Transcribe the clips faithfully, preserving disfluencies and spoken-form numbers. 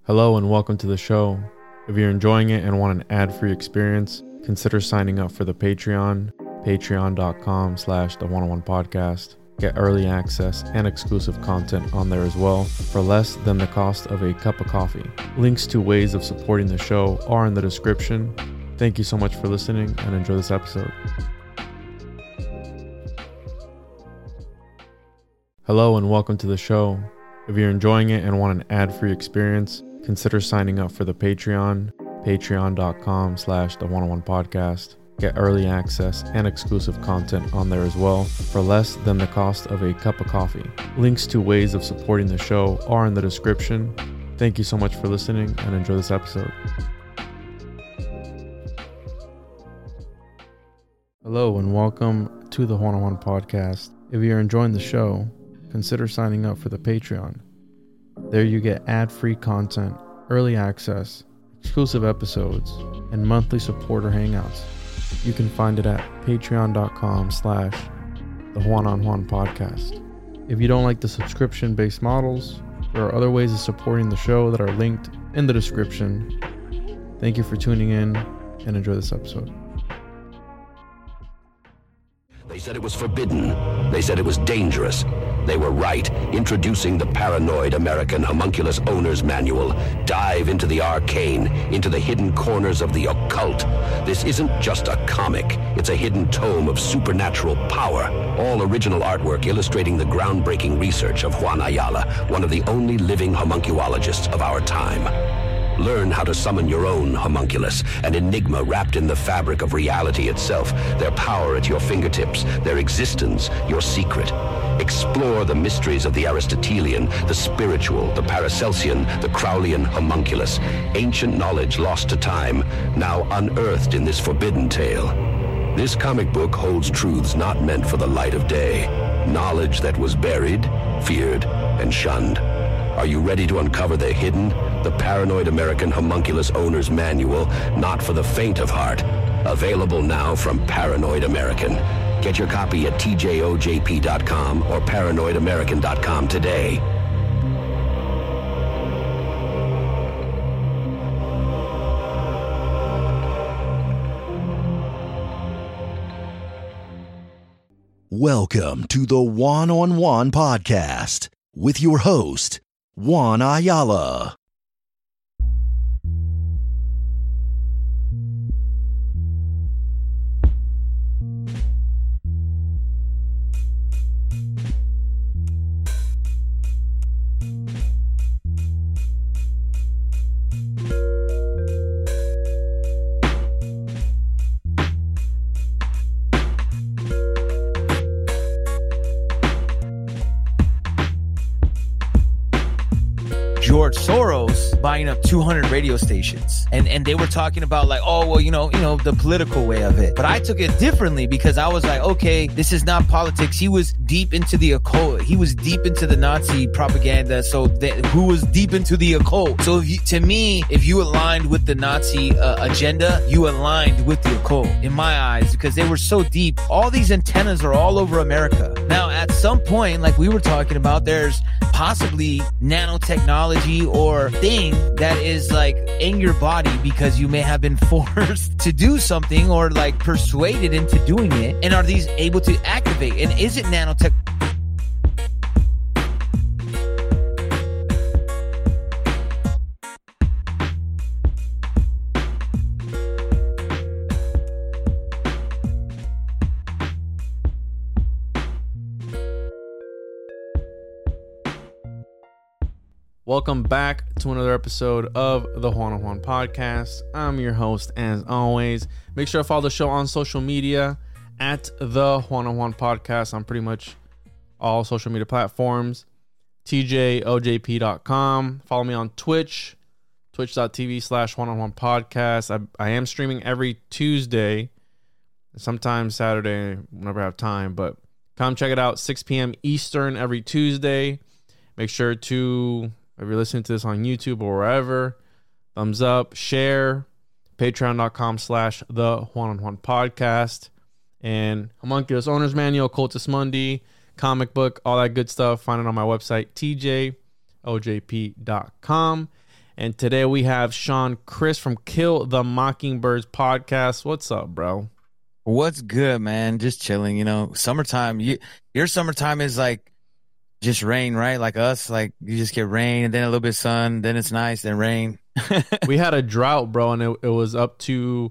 Hello and welcome to the show. If you're enjoying it and want an ad-free experience, consider signing up for the Patreon, patreon.com slash the one-on-one podcast. Get early access and exclusive content on there as well for less than the cost of a cup of coffee. Links to ways of supporting the show are in the description. Thank you so much for listening and enjoy this episode. Hello and welcome to the show. If you're enjoying it and want an ad-free experience, consider signing up for the Patreon, patreon.com slash the one-on-one podcast. Get early access and exclusive content on there as well for less than the cost of a cup of coffee. Links to ways of supporting the show are in the description. Thank you so much for listening and enjoy this episode. Hello and welcome to the one-on-one podcast. If you're enjoying the show, consider signing up for the Patreon. There you get ad-free content, early access, exclusive episodes, and monthly supporter hangouts. You can find it at patreon.com slash the one-on-one podcast. If you don't like the subscription-based models, there are other ways of supporting the show that are linked in the description. Thank you for tuning in and enjoy this episode. They said it was forbidden. They said it was dangerous. They were right. Introducing the Paranoid American Homunculus Owner's Manual. Dive into the arcane, into the hidden corners of the occult. This isn't just a comic. It's a hidden tome of supernatural power. All original artwork illustrating the groundbreaking research of Juan Ayala, one of the only living homunculologists of our time. Learn how to summon your own homunculus, an enigma wrapped in the fabric of reality itself, their power at your fingertips, their existence, your secret. Explore the mysteries of the Aristotelian, the spiritual, the Paracelsian, the Crowleyan homunculus. Ancient knowledge lost to time, now unearthed in this forbidden tale. This comic book holds truths not meant for the light of day. Knowledge that was buried, feared, and shunned. Are you ready to uncover the hidden? The Paranoid American Homunculus Owner's Manual, not for the faint of heart. Available now from Paranoid American. Get your copy at T J O J P dot com or paranoid american dot com today. Welcome to the One-on-One Podcast with your host, Juan Ayala. George Soros buying up two hundred radio stations. And and they were talking about like, oh, well, you know, you know, the political way of it. But I took it differently because I was like, okay, this is not politics. He was deep into the occult. He was deep into the Nazi propaganda. So that, who was deep into the occult? So if you, to me, if you aligned with the Nazi uh, agenda, you aligned with the occult in my eyes because they were so deep. All these antennas are all over America. Now, at some point, like we were talking about, there's possibly nanotechnology or thing that is like in your body because you may have been forced to do something or like persuaded into doing it. And are these able to activate? And is it nanotech? Welcome back to another episode of the One-on-One Podcast. I'm your host, as always. Make sure to follow the show on social media at the One-on-One Podcast on pretty much all social media platforms. T J O J P dot com. Follow me on Twitch, twitch.tv slash one-on-one podcast. I, I am streaming every Tuesday, sometimes Saturday, whenever I have time, but come check it out, six p.m. Eastern every Tuesday. Make sure to, if you're listening to this on YouTube or wherever, thumbs up, share, patreon.com slash the one-on-one podcast, and Homunculus Owner's Manual, Cultus Mundi, comic book, all that good stuff. Find it on my website, T J O J P dot com. And today we have Sean Chris from Kill the Mockingbirds podcast. What's up, bro? What's good, man? Just chilling, you know. Summertime, you, your summertime is like just rain, right? Like us, like you just get rain and then a little bit of sun, then it's nice, then rain. We had a drought, bro, and it, it was up to...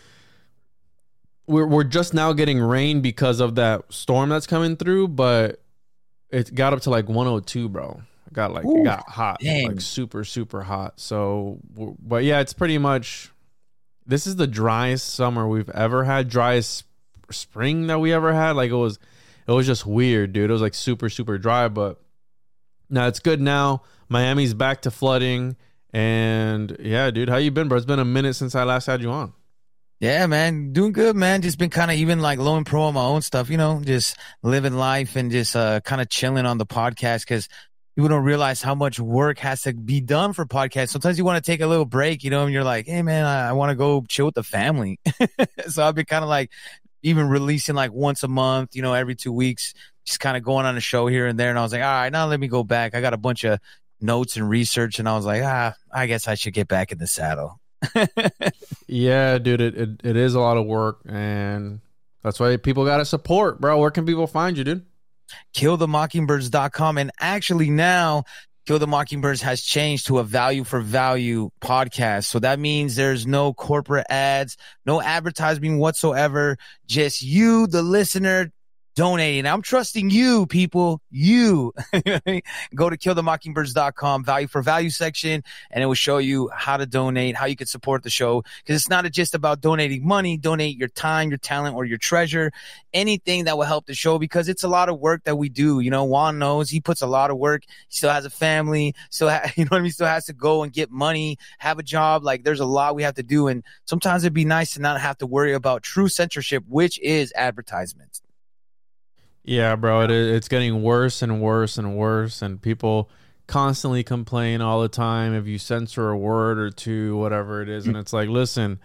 We're we're just now getting rain because of that storm that's coming through, but it got up to like one oh two, bro. It got like Ooh, it got hot, dang. like super super hot. So, but yeah, it's pretty much. This is the driest summer we've ever had, driest spring that we ever had. Like it was, it was just weird, dude. It was like super super dry, but now it's good now. Miami's back to flooding, and yeah, dude, how you been, bro? It's been a minute since I last had you on. Yeah, man, doing good, man. Just been kind of even like low and pro on my own stuff, you know, just living life and just uh, kind of chilling on the podcast because people don't realize how much work has to be done for podcasts. Sometimes you want to take a little break, you know, and you're like, hey, man, I, I want to go chill with the family. So I've been kind of like even releasing like once a month, you know, every two weeks, just kind of going on a show here and there. And I was like, all right, now let me go back. I got a bunch of notes and research, and I was like, ah, I guess I should get back in the saddle. Yeah, dude, it, it it is a lot of work, and that's why people gotta support, bro. Where can people find you, dude? kill the mockingbirds dot com. And actually now Kill the Mockingbirds has changed to a value for value podcast. So that means there's no corporate ads, no advertising whatsoever, just you, the listener, donating. I'm trusting you, people. You go to kill the mockingbirds dot com, value for value section, and it will show you how to donate, how you can support the show. Because it's not just about donating money. Donate your time, your talent, or your treasure, anything that will help the show, because it's a lot of work that we do. You know, Juan knows he puts a lot of work. He still has a family. Still, ha- you know what I mean? Still has to go and get money, have a job. Like there's a lot we have to do. And sometimes it'd be nice to not have to worry about true censorship, which is advertisements. Yeah, bro, it, it's getting worse and worse and worse, and people constantly complain all the time if you censor a word or two, whatever it is, and it's like, listen,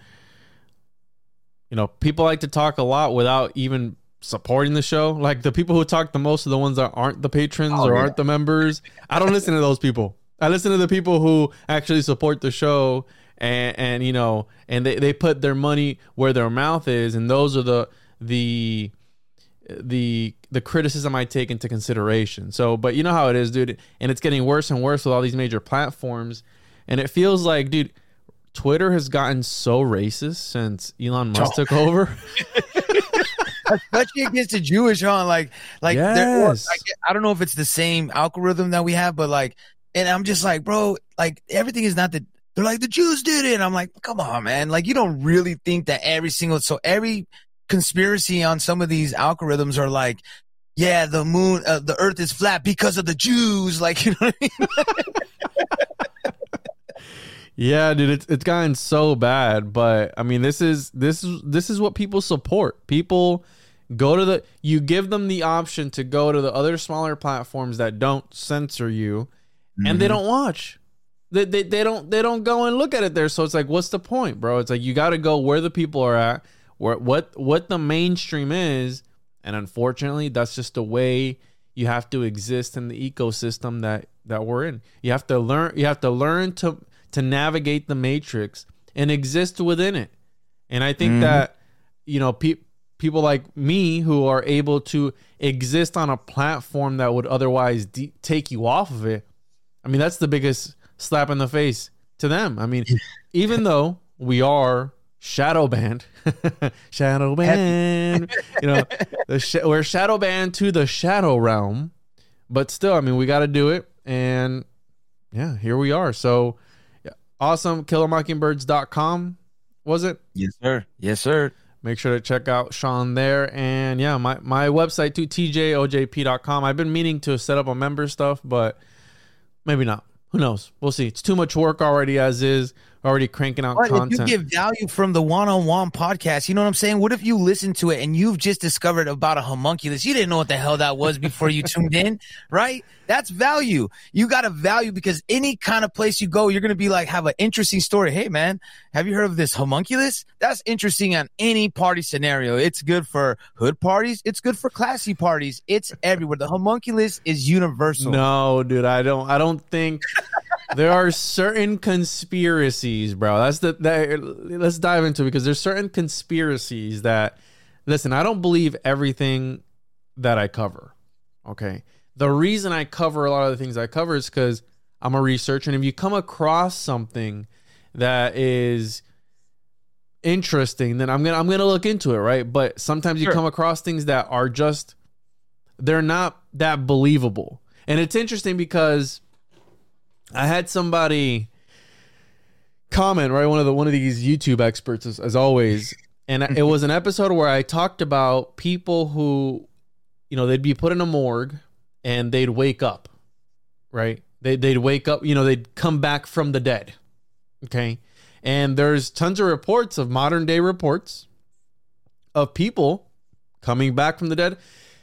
you know, people like to talk a lot without even supporting the show. Like the people who talk the most are the ones that aren't the patrons oh, or yeah. aren't the members. I don't listen to those people. I listen to the people who actually support the show, and, and you know, and they, they put their money where their mouth is, and those are the the the the criticism I take into consideration. So, but you know how it is, dude, and it's getting worse and worse with all these major platforms, and it feels like, dude, Twitter has gotten so racist since Elon Musk oh. took over. Especially against the Jewish, huh? Like, like, yes. I, I don't know if it's the same algorithm that we have, but like, and I'm just like, bro, like everything is not the, they're like, the Jews did it. And I'm like, come on, man. Like, you don't really think that every single, so every conspiracy on some of these algorithms are like, yeah, the moon, uh, the earth is flat because of the Jews. Like, you know what I mean? Yeah, dude, it's it's gotten so bad. But I mean, this is this is this is what people support. People go to the, you give them the option to go to the other smaller platforms that don't censor you, mm-hmm. and they don't watch. They, they they don't they don't go and look at it there. So it's like, what's the point, bro? It's like you got to go where the people are at, where what what the mainstream is. And unfortunately, that's just the way you have to exist in the ecosystem that, that we're in. You have to learn. You have to learn to to navigate the matrix and exist within it. And I think mm-hmm. that, you know, pe- people like me who are able to exist on a platform that would otherwise de- take you off of it. I mean, that's the biggest slap in the face to them. I mean, even though we are shadow banned, shadow banned, you know, the sh- we're shadow banned to the shadow realm, but still, I mean, we got to do it. And yeah, here we are. So yeah, awesome. kill the mockingbirds dot com, was it? Yes, sir. Yes, sir. Make sure to check out Sean there. And yeah, my, my website too, T J O J P dot com. I've been meaning to set up a member stuff, but maybe not. Who knows? We'll see. It's too much work already as is. Already cranking out but content. If you get value from the one-on-one podcast, you know what I'm saying? What if you listen to it and you've just discovered about a homunculus? You didn't know what the hell that was before you tuned in, right? That's value. You got a value because any kind of place you go, you're going to be like, have an interesting story. Hey, man, have you heard of this homunculus? That's interesting on any party scenario. It's good for hood parties. It's good for classy parties. It's everywhere. The homunculus is universal. No, dude, I don't, I don't think... there are certain conspiracies, bro. That's the that, let's dive into it, because there's certain conspiracies that, listen, I don't believe everything that I cover. Okay. The reason I cover a lot of the things I cover is because I'm a researcher, and if you come across something that is interesting, then I'm gonna I'm gonna look into it, right? But sometimes you sure. come across things that are just, they're not that believable. And it's interesting because I had somebody comment, right? One of the one of these YouTube experts, as, as always, and it was an episode where I talked about people who, you know, they'd be put in a morgue and they'd wake up, right? They they'd wake up, you know, they'd come back from the dead. Okay. And there's tons of reports of modern day reports of people coming back from the dead.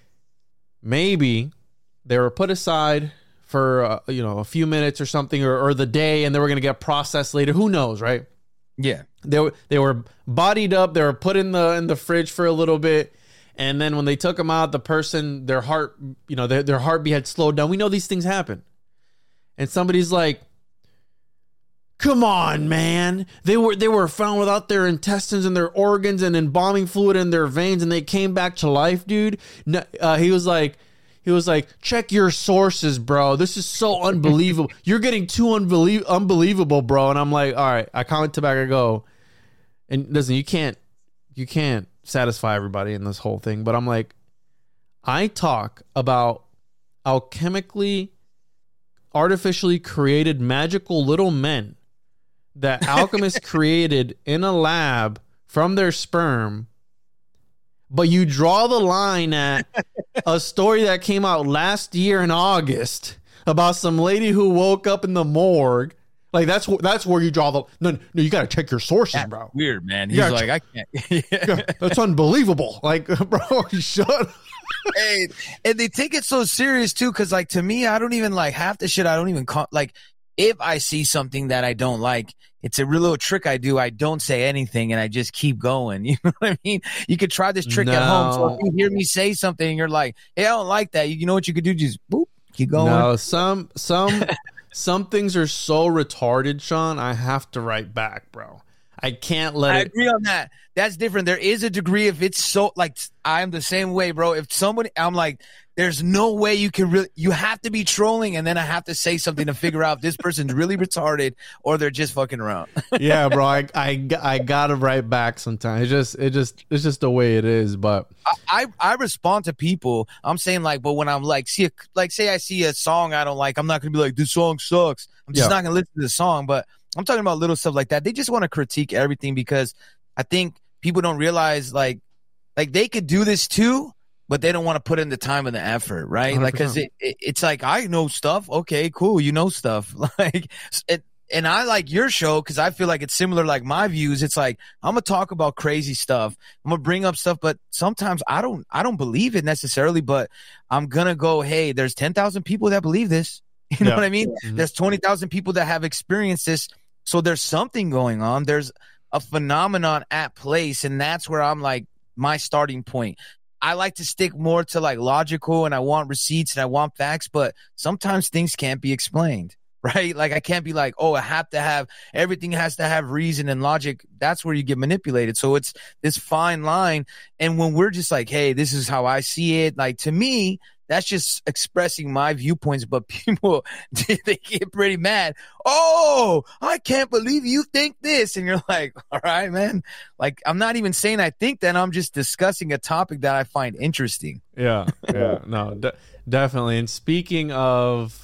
Maybe they were put aside for, uh, you know, a few minutes or something, or, or the day, and they were going to get processed later. Who knows, right? Yeah. They were, they were bodied up. They were put in the, in the fridge for a little bit. And then when they took them out, the person, their heart, you know, their, their heartbeat had slowed down. We know these things happen. And somebody's like, come on, man. They were they were found without their intestines and their organs and embalming fluid in their veins, and they came back to life, dude. No, uh, he was like, he was like, check your sources, bro. This is so unbelievable. You're getting too unbelie- unbelievable, bro. And I'm like, all right. I comment to back. I go, and listen, you can't you can't satisfy everybody in this whole thing. But I'm like, I talk about alchemically, artificially created magical little men that alchemists created in a lab from their sperm, but you draw the line at a story that came out last year in August about some lady who woke up in the morgue. Like, that's that's where you draw the no no. You got to check your sources, that's bro. Weird, man. He's like, check. I can't. Yeah, that's unbelievable. Like, bro, shut up. Hey, and they take it so serious too, because like to me, I don't even like half the shit. I don't even con- like. If I see something that I don't like, it's a real little trick I do. I don't say anything and I just keep going. You know what I mean? You could try this trick no. at home. So if you hear me say something and you're like, hey, I don't like that. You know what you could do? Just boop, keep going. No, some, some, some things are so retarded, Sean. I have to write back, bro. I can't let I it. I agree on that. That's different. There is a degree if it's so like I'm the same way, bro. If somebody, I'm like, there's no way you can really, you have to be trolling and then I have to say something to figure out if this person's really retarded or they're just fucking around. Yeah, bro. I, I, I gotta write back sometimes. It's just, it just, it's just the way it is. But I, I, I respond to people. I'm saying like, but when I'm like, see, a, like, say I see a song I don't like, I'm not gonna be like, this song sucks. I'm just yeah. not gonna listen to the song. But I'm talking about little stuff like that. They just want to critique everything because I think people don't realize like, like they could do this too, but they don't want to put in the time and the effort, right? one hundred percent. Like, cause it, it, it's like, I know stuff. Okay, cool. You know stuff. Like, it, and I like your show cause I feel like it's similar. Like my views, it's like, I'm going to talk about crazy stuff. I'm going to bring up stuff, but sometimes I don't, I don't believe it necessarily, but I'm going to go, hey, there's ten thousand people that believe this. You know yeah. what I mean? Mm-hmm. There's twenty thousand people that have experienced this. So there's something going on. There's a phenomenon at place. And that's where I'm like, my starting point. I like to stick more to like logical and I want receipts and I want facts, but sometimes things can't be explained, right? Like I can't be like, oh, I have to have, everything has to have reason and logic. That's where you get manipulated. So it's this fine line. And when we're just like, hey, this is how I see it. Like to me, that's just expressing my viewpoints, but people, they get pretty mad. Oh, I can't believe you think this. And you're like, all right, man. Like, I'm not even saying I think that. I'm just discussing a topic that I find interesting. Yeah, yeah, no, de- definitely. And speaking of,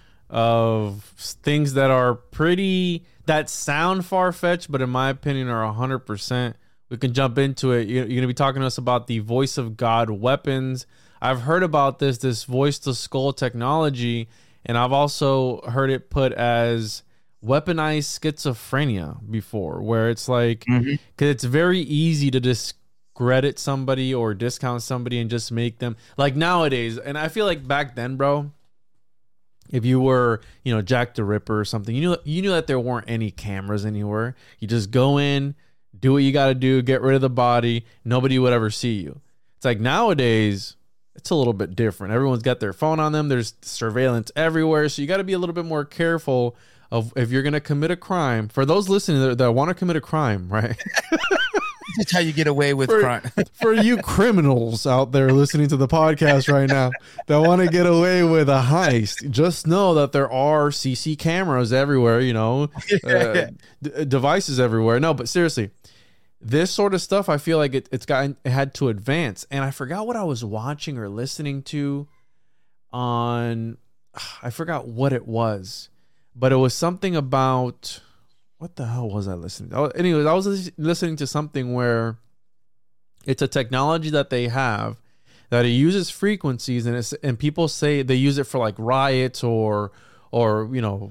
of things that are pretty, that sound far-fetched, but in my opinion are one hundred percent, we can jump into it. You're going to be talking to us about the Voice of God weapons. I've heard about this, this voice to skull technology, and I've also heard it put as weaponized schizophrenia before, where it's like, because mm-hmm. it's very easy to discredit somebody or discount somebody and just make them like nowadays. And I feel like back then, bro, if you were, you know, Jack the Ripper or something, you knew, you knew that there weren't any cameras anywhere. You just go in, do what you got to do, get rid of the body. Nobody would ever see you. It's like nowadays, it's a little bit different. Everyone's got their phone on them. There's surveillance everywhere. So you got to be a little bit more careful of if you're going to commit a crime, for those listening that, that want to commit a crime, right? That's how you get away with for, crime. For you criminals out there listening to the podcast right now that want to get away with a heist, just know that there are C C cameras everywhere, you know, uh, d- devices everywhere. No, but seriously, this sort of stuff, I feel like it, it's gotten, it had to advance. And I forgot what I was watching or listening to on, I forgot what it was, but it was something about... What the hell was I listening to? Oh, anyways, I was listening to something where it's a technology that they have that it uses frequencies, and it's, and people say they use it for like riots or or you know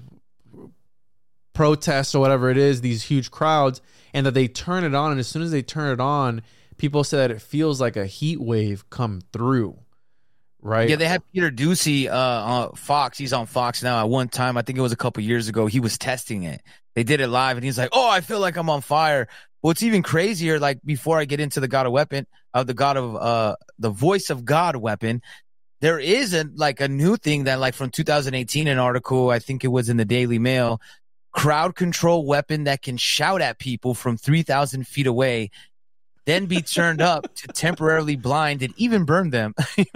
protests or whatever it is, these huge crowds, and that they turn it on, and as soon as they turn it on, people say that it feels like a heat wave come through. Right. Yeah, they had Peter Ducey uh, on Fox. He's on Fox now. At one time, I think it was a couple years ago, he was testing it. They did it live, and he's like, "Oh, I feel like I'm on fire." What's even crazier, like before I get into the God of Weapon, of uh, the God of uh, the Voice of God weapon, there is a like a new thing that, like from two thousand eighteen, an article, I think it was in the Daily Mail, crowd control weapon that can shout at people from three thousand feet away, then be turned up to temporarily blind and even burn them.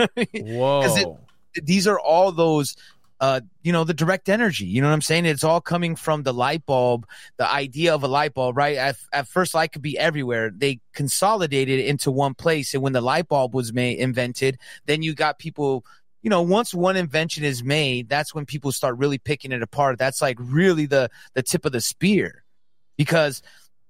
Whoa. It, these are all those, uh, you know, the direct energy. You know what I'm saying? It's all coming from the light bulb, the idea of a light bulb, right? At, at first, light could be everywhere. They consolidated it into one place. And when the light bulb was made, invented, then you got people, you know, once one invention is made, that's when people start really picking it apart. That's like really the, the tip of the spear. Because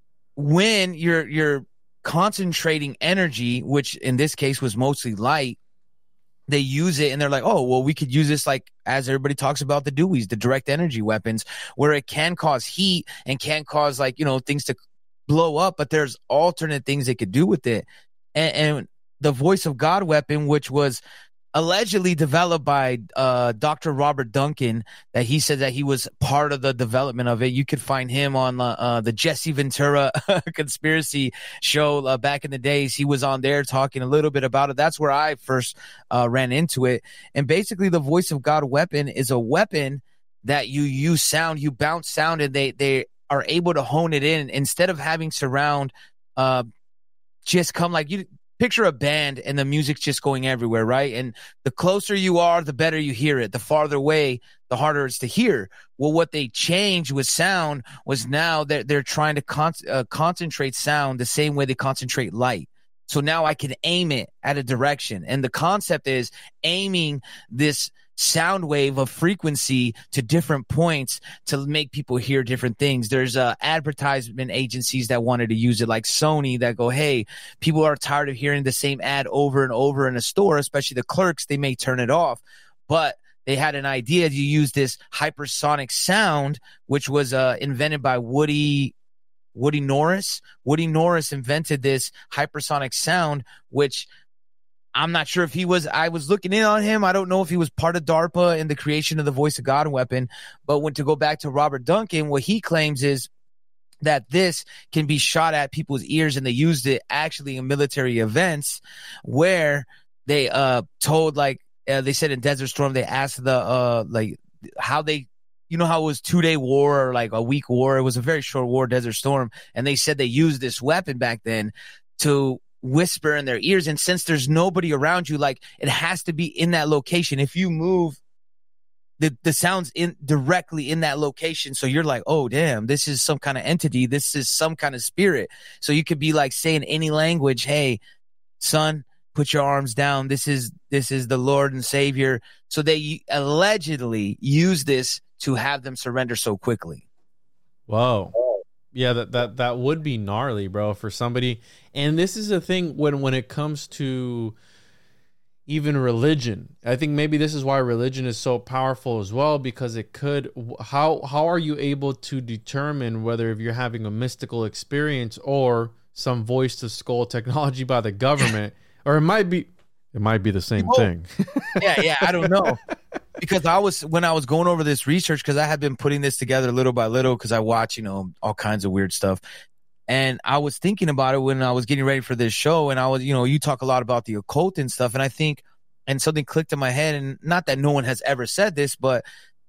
when you're, you're, concentrating energy, which in this case was mostly light, they use it and they're like, oh, well, we could use this, like, as everybody talks about the Deweys, the direct energy weapons, where it can cause heat and can cause, like, you know, things to blow up, but there's alternate things they could do with it. And, and the Voice of God weapon, which was allegedly developed by uh, Doctor Robert Duncan, that he said that he was part of the development of it. You could find him on uh, uh, the Jesse Ventura conspiracy show uh, back in the days. He was on there talking a little bit about it. That's where I first uh, ran into it. And basically, the Voice of God weapon is a weapon that you use sound, you bounce sound, and they, they are able to hone it in instead of having surround uh, just come like you. Picture a band and the music's just going everywhere, right? And the closer you are, the better you hear it. The farther away, the harder it's to hear. Well, what they changed with sound was now they're, they're trying to con- uh, concentrate sound the same way they concentrate light. So now I can aim it at a direction. And the concept is aiming this sound wave of frequency to different points to make people hear different things. There's uh, advertisement agencies that wanted to use it, like Sony, that go, hey, people are tired of hearing the same ad over and over in a store, especially the clerks. They may turn it off, but they had an idea to use this hypersonic sound, which was uh, invented by Woody Woody Norris. Woody Norris invented this hypersonic sound, which I'm not sure if he was, I was looking in on him. I don't know if he was part of DARPA in the creation of the Voice of God weapon. But when to go back to Robert Duncan, what he claims is that this can be shot at people's ears, and they used it actually in military events where they uh told, like, uh, they said in Desert Storm, they asked the, uh like, how they, you know how it was two-day war or like a week war? It was a very short war, Desert Storm. And they said they used this weapon back then to whisper in their ears. And since there's nobody around you, like, it has to be in that location. If you move, the the sound's in directly in that location. So you're like, oh, damn, this is some kind of entity. This is some kind of spirit. So you could be like saying any language. Hey, son, put your arms down. This is, this is the Lord and Savior. So they allegedly use this to have them surrender so quickly. Whoa. Yeah, that, that that would be gnarly, bro, for somebody. And this is the thing when when it comes to even religion. I think maybe this is why religion is so powerful as well, because it could, how how are you able to determine whether if you're having a mystical experience or some voice to skull technology by the government, or it might be it might be the same oh. thing. yeah, yeah, I don't know. Because I was, when I was going over this research, because I had been putting this together little by little, because I watch, you know, all kinds of weird stuff. And I was thinking about it when I was getting ready for this show. And I was, you know, you talk a lot about the occult and stuff. And I think, and something clicked in my head, and not that no one has ever said this, but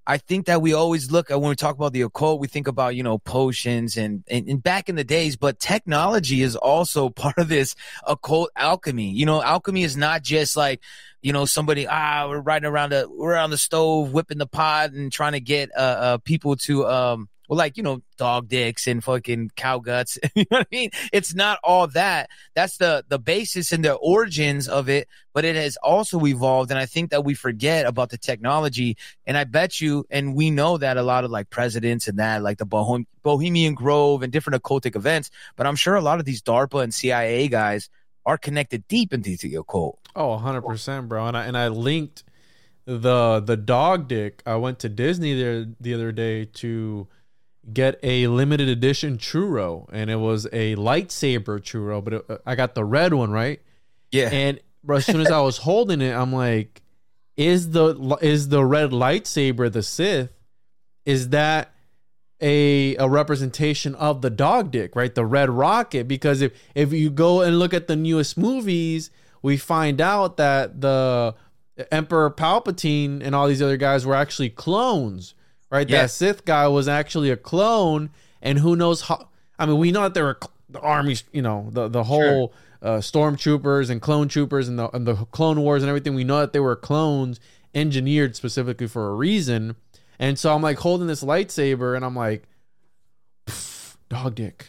I think that we always look at when we talk about the occult, we think about, you know, potions and, and, and back in the days, but technology is also part of this occult alchemy. You know, alchemy is not just like, you know, somebody, ah, we're riding around the, we're around the stove, whipping the pot and trying to get, uh, uh people to, um, well, like, you know, dog dicks and fucking cow guts. You know what I mean? It's not all that. That's the, the basis and the origins of it, but it has also evolved. And I think that we forget about the technology. And I bet you, and we know that a lot of like presidents and that, like the Bohem- Bohemian Grove and different occultic events, but I'm sure a lot of these DARPA and C I A guys are connected deep into the occult. Oh, one hundred percent, bro. And I, and I linked the, the dog dick. I went to Disney there the other day to get a limited edition churro, and it was a lightsaber churro, but it, I got the red one, right? Yeah. And bro, as soon as I was holding it, I'm like, is the is the red lightsaber the Sith? Is that a a representation of the dog dick, right? The red rocket? Because if if you go and look at the newest movies, we find out that the Emperor Palpatine and all these other guys were actually clones. Right, yeah. That Sith guy was actually a clone, and who knows how? I mean, we know that there were the armies, you know, the the whole sure. uh, stormtroopers and clone troopers and the and the Clone Wars and everything. We know that they were clones engineered specifically for a reason. And so I'm like holding this lightsaber, and I'm like, dog dick.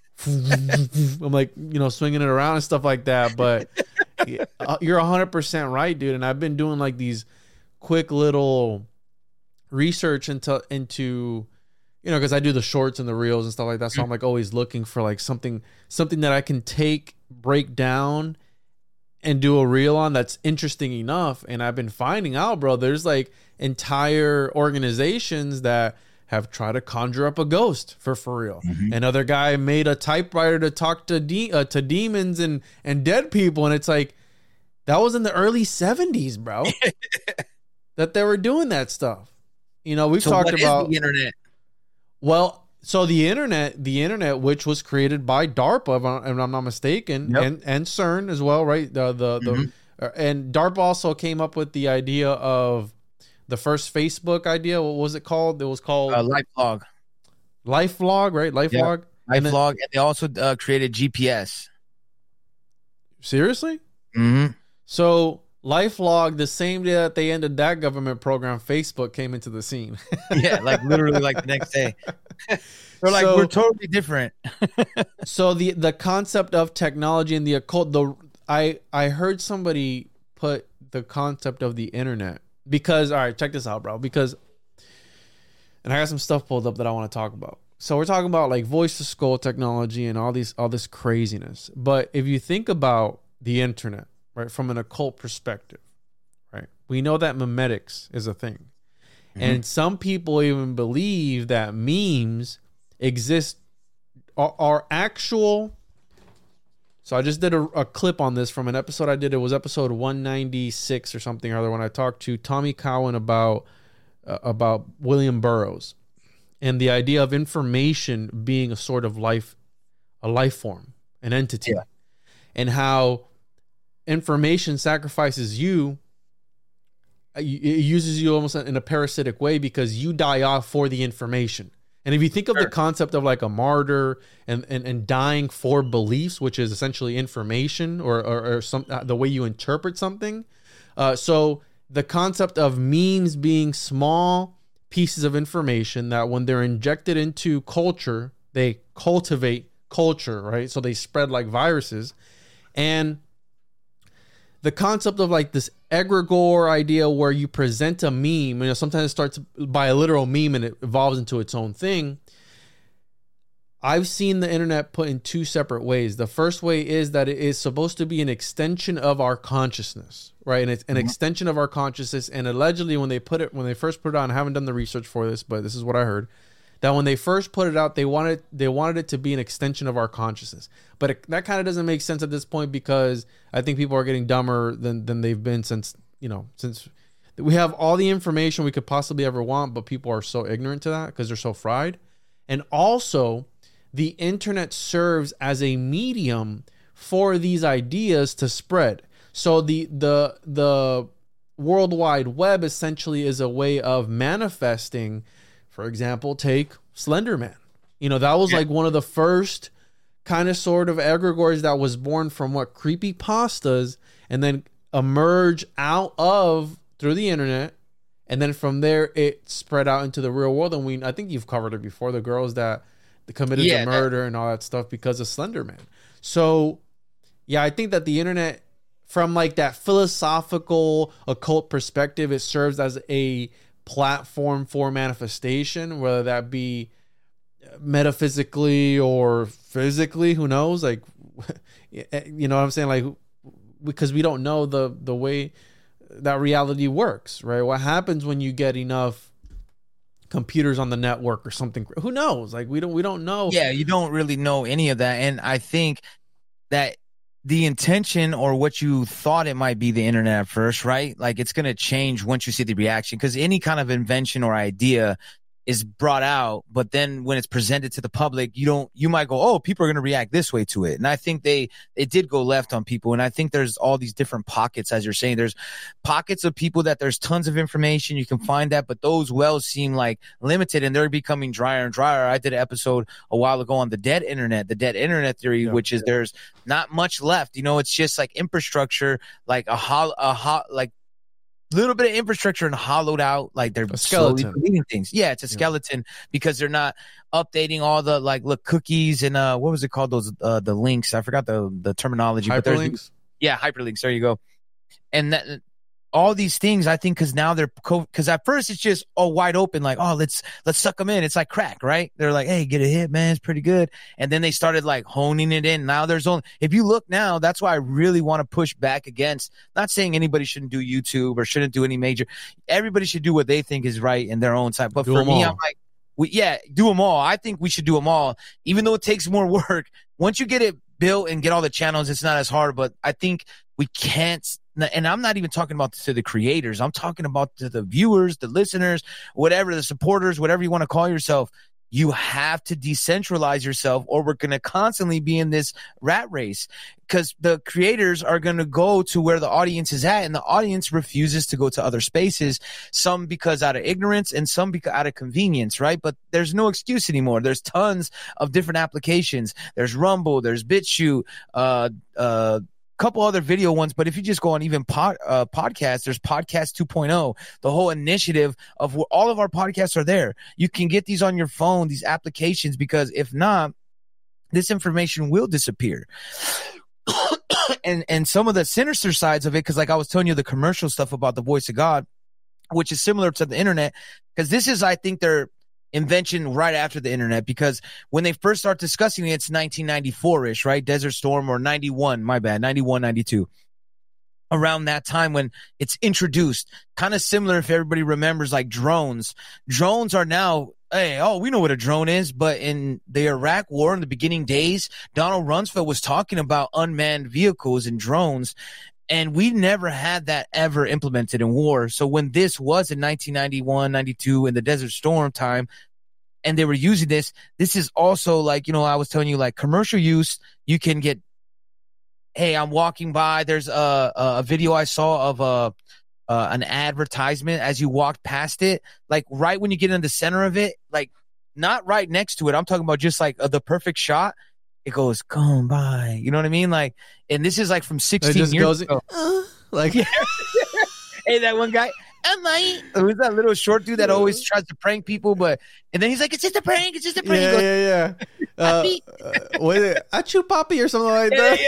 I'm like, you know, swinging it around and stuff like that. But you're one hundred percent right, dude. And I've been doing like these quick little research into into you know, because I do the shorts and the reels and stuff like that, so I'm like always looking for like something something that I can take, break down, and do a reel on that's interesting enough. And I've been finding out, bro, there's like entire organizations that have tried to conjure up a ghost for for real. Mm-hmm. Another guy made a typewriter to talk to de- uh, to demons and and dead people, and it's like that was in the early seventies, bro, that they were doing that stuff. You know, we've so talked what about is the internet. Well, so the internet, the internet, which was created by DARPA, if I'm, if I'm not mistaken, yep. and and CERN as well, right? The the mm-hmm. the and DARPA also came up with the idea of the first Facebook idea. What was it called? It was called uh, LifeLog. LifeLog, right? LifeLog. Yeah. LifeLog, and, and they also uh, created G P S. Seriously? Mm-hmm. So LifeLog, the same day that they ended that government program, Facebook came into the scene. Yeah, like literally like the next day. They're like, so, we're totally different. So the the concept of technology and the occult, the I I heard somebody put the concept of the internet, because, all right, check this out, bro, because, and I got some stuff pulled up that I want to talk about. So we're talking about like voice to skull technology and all these all this craziness. But if you think about the internet, right, from an occult perspective, right, we know that memetics is a thing. Mm-hmm. And some people even believe that memes exist, are, are actual. So I just did a, a clip on this from an episode I did. It was episode one ninety-six or something or other, when I talked to Tommy Cowan about uh, about William Burroughs and the idea of information being a sort of life, a life form, an entity, yeah. and how information sacrifices you. It uses you almost in a parasitic way because you die off for the information. And if you think of sure. the concept of like a martyr and, and, and dying for beliefs, which is essentially information or, or, or some, the way you interpret something. Uh, so the concept of memes being small pieces of information that when they're injected into culture, they cultivate culture, right? So they spread like viruses. And the concept of like this egregore idea where you present a meme, you know, sometimes it starts by a literal meme and it evolves into its own thing. I've seen the internet put in two separate ways. The first way is that it is supposed to be an extension of our consciousness, right? And it's an mm-hmm. extension of our consciousness. And allegedly when they put it, when they first put it on, I haven't done the research for this, but this is what I heard, that when they first put it out, they wanted they wanted it to be an extension of our consciousness. But it, that kind of doesn't make sense at this point, because I think people are getting dumber than than they've been since, you know, since we have all the information we could possibly ever want, but people are so ignorant to that because they're so fried. And also, the internet serves as a medium for these ideas to spread. So the the the World Wide Web essentially is a way of manifesting. For example, take Slender Man. You know, that was yeah. like one of the first kind of sort of egregores that was born from what creepypastas, and then emerge out of through the internet, and then from there it spread out into the real world. And we, I think you've covered it before, the girls that committed yeah, the murder that- and all that stuff because of Slender Man. So yeah, I think that the internet, from like that philosophical occult perspective, it serves as a platform for manifestation, whether that be metaphysically or physically, who knows? Like, you know what I'm saying? Like, because we don't know the the way that reality works, right? What happens when you get enough computers on the network or something? Who knows? Like, we don't we don't know. Yeah, you don't really know any of that. And I think that the intention, or what you thought it might be, the internet at first, right? Like, it's going to change once you see the reaction, because any kind of invention or idea is brought out, but then when it's presented to the public, you don't, you might go, oh, people are going to react this way to it. And I think they, it did go left on people. And I think there's all these different pockets, as you're saying, there's pockets of people that there's tons of information. You can find that, but those wells seem like limited, and they're becoming drier and drier. I did an episode a while ago on the dead internet, the dead internet theory, yeah, which is yeah. there's not much left. You know, it's just like infrastructure, like a hol, a hot, like, little bit of infrastructure and hollowed out, like they're slowly deleting things. Yeah, it's a skeleton yeah. because they're not updating all the like look cookies and uh what was it called, those uh the links? I forgot the the terminology. Hyperlinks. Yeah, hyperlinks. There you go. And that, all these things, I think, because now they're because at first it's just oh wide open, like oh let's let's suck them in. It's like crack, right? They're like, hey, get a hit, man, it's pretty good. And then they started like honing it in. Now there's only, if you look now, that's why I really want to push back against. Not saying anybody shouldn't do YouTube or shouldn't do any major. Everybody should do what they think is right in their own time. But do for me, all. I'm like, we, yeah, do them all. I think we should do them all, even though it takes more work. Once you get it built and get all the channels, it's not as hard. But I think we can't. And I'm not even talking about to the creators. I'm talking about to the viewers, the listeners, whatever, the supporters, whatever you want to call yourself. You have to decentralize yourself, or we're going to constantly be in this rat race, because the creators are going to go to where the audience is at, and the audience refuses to go to other spaces, some because out of ignorance and some because out of convenience, right? But there's no excuse anymore. There's tons of different applications. There's Rumble, there's BitChute, uh, uh, couple other video ones, but if you just go on even pod, uh, podcasts, there's Podcast two point oh, the whole initiative of where all of our podcasts are there. You can get these on your phone, these applications, because if not, this information will disappear. and and some of the sinister sides of it, because like I was telling you, the commercial stuff about the voice of God, which is similar to the internet, because this is, I think, their invention right after the internet, because when they first start discussing it, it's nineteen ninety-four-ish, right? Desert Storm, or ninety-one, my bad, ninety-one, ninety-two. Around that time when it's introduced, kind of similar, if everybody remembers, like drones. Drones are now, hey, oh, we know what a drone is, but in the Iraq war, in the beginning days, Donald Rumsfeld was talking about unmanned vehicles and drones. And we never had that ever implemented in war. So when this was in nineteen ninety-one, ninety-two in the Desert Storm time, and they were using this, this is also like, you know, I was telling you, like commercial use, you can get, hey, I'm walking by, there's a, a video I saw of a, uh, an advertisement as you walked past it, like right when you get in the center of it, like not right next to it. I'm talking about just like uh, the perfect shot. It goes, come by. You know what I mean? Like, and this is like from sixteen years goes, ago. Uh, like, hey, that one guy, am I? Who's that little short dude that always tries to prank people? But, and then he's like, it's just a prank. It's just a prank. Yeah, goes, yeah, yeah. uh, uh, what is it? Achoo Poppy or something like that.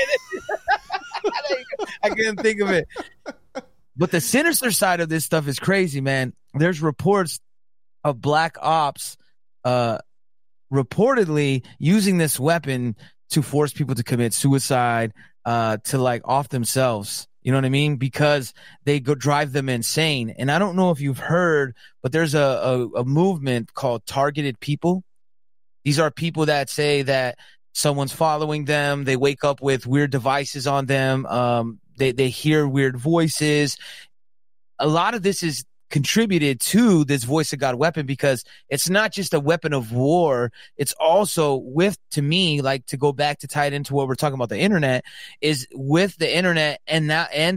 I couldn't think of it. But the sinister side of this stuff is crazy, man. There's reports of black ops, uh, reportedly using this weapon to force people to commit suicide, uh, to like off themselves. You know what I mean? Because they go drive them insane. And I don't know if you've heard, but there's a, a, a movement called Targeted People. These are people that say that someone's following them. They wake up with weird devices on them. Um, they, they hear weird voices. A lot of this is contributed to this voice of God weapon, because it's not just a weapon of war. It's also with, to me, like to go back to tie it into what we're talking about, the internet, is with the internet and that, and this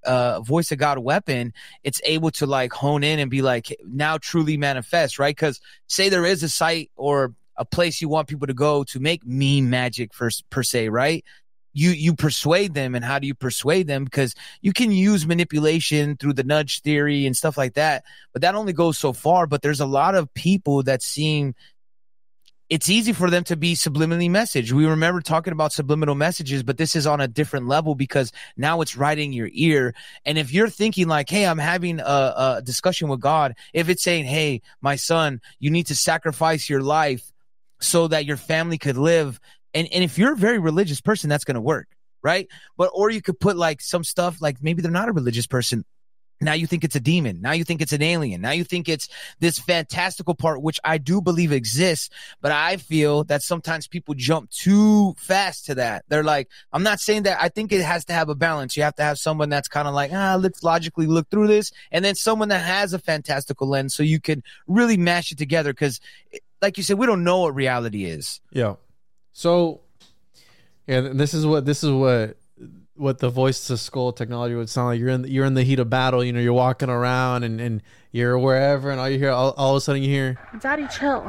uh, voice of God weapon, it's able to like hone in and be like now truly manifest, right? Because say there is a site or a place you want people to go to make meme magic for, per se, right? You you persuade them, and how do you persuade them? Because you can use manipulation through the nudge theory and stuff like that, but that only goes so far. But there's a lot of people that seem it's easy for them to be subliminally messaged. We remember talking about subliminal messages, but this is on a different level because now it's right in your ear. And if you're thinking like, hey, I'm having a, a discussion with God, if it's saying, hey, my son, you need to sacrifice your life so that your family could live. And, and if you're a very religious person, that's going to work, right? But, or you could put like some stuff, like maybe they're not a religious person. Now you think it's a demon. Now you think it's an alien. Now you think it's this fantastical part, which I do believe exists. But I feel that sometimes people jump too fast to that. They're like, I'm not saying that. I think it has to have a balance. You have to have someone that's kind of like, ah, let's logically look through this. And then someone that has a fantastical lens so you can really mash it together. Because like you said, we don't know what reality is. Yeah. So, yeah, this is what this is what what the voice to skull technology would sound like. You're in the, you're in the heat of battle. You know, you're walking around and, and you're wherever, and all you hear, all, all of a sudden you hear, "Daddy, chill."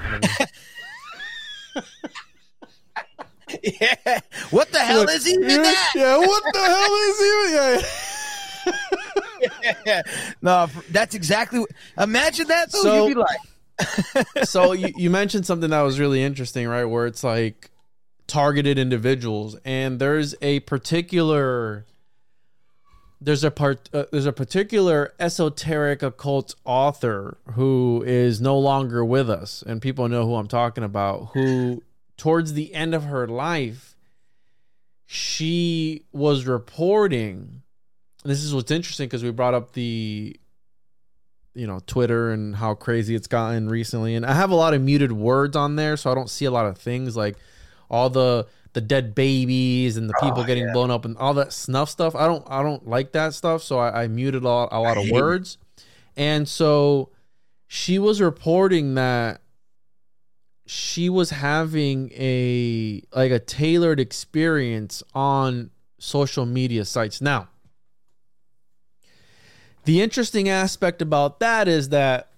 Yeah. What the hell is even that? Yeah. What the hell is even? Yeah. Yeah. No, that's exactly. Imagine that. So, So- you'd be like. So you, you mentioned something that was really interesting, right? Where it's like targeted individuals, and there's a particular there's a part uh, there's a particular esoteric occult author who is no longer with us, and people know who I'm talking about, who towards the end of her life, she was reporting, and this is what's interesting because we brought up the you know, Twitter and how crazy it's gotten recently. And I have a lot of muted words on there, so I don't see a lot of things like all the the dead babies and the people Oh, getting yeah. blown up and all that snuff stuff. I don't I don't like that stuff, so I, I muted a lot, a lot of words. And so she was reporting that she was having a like a tailored experience on social media sites. Now, the interesting aspect about that is that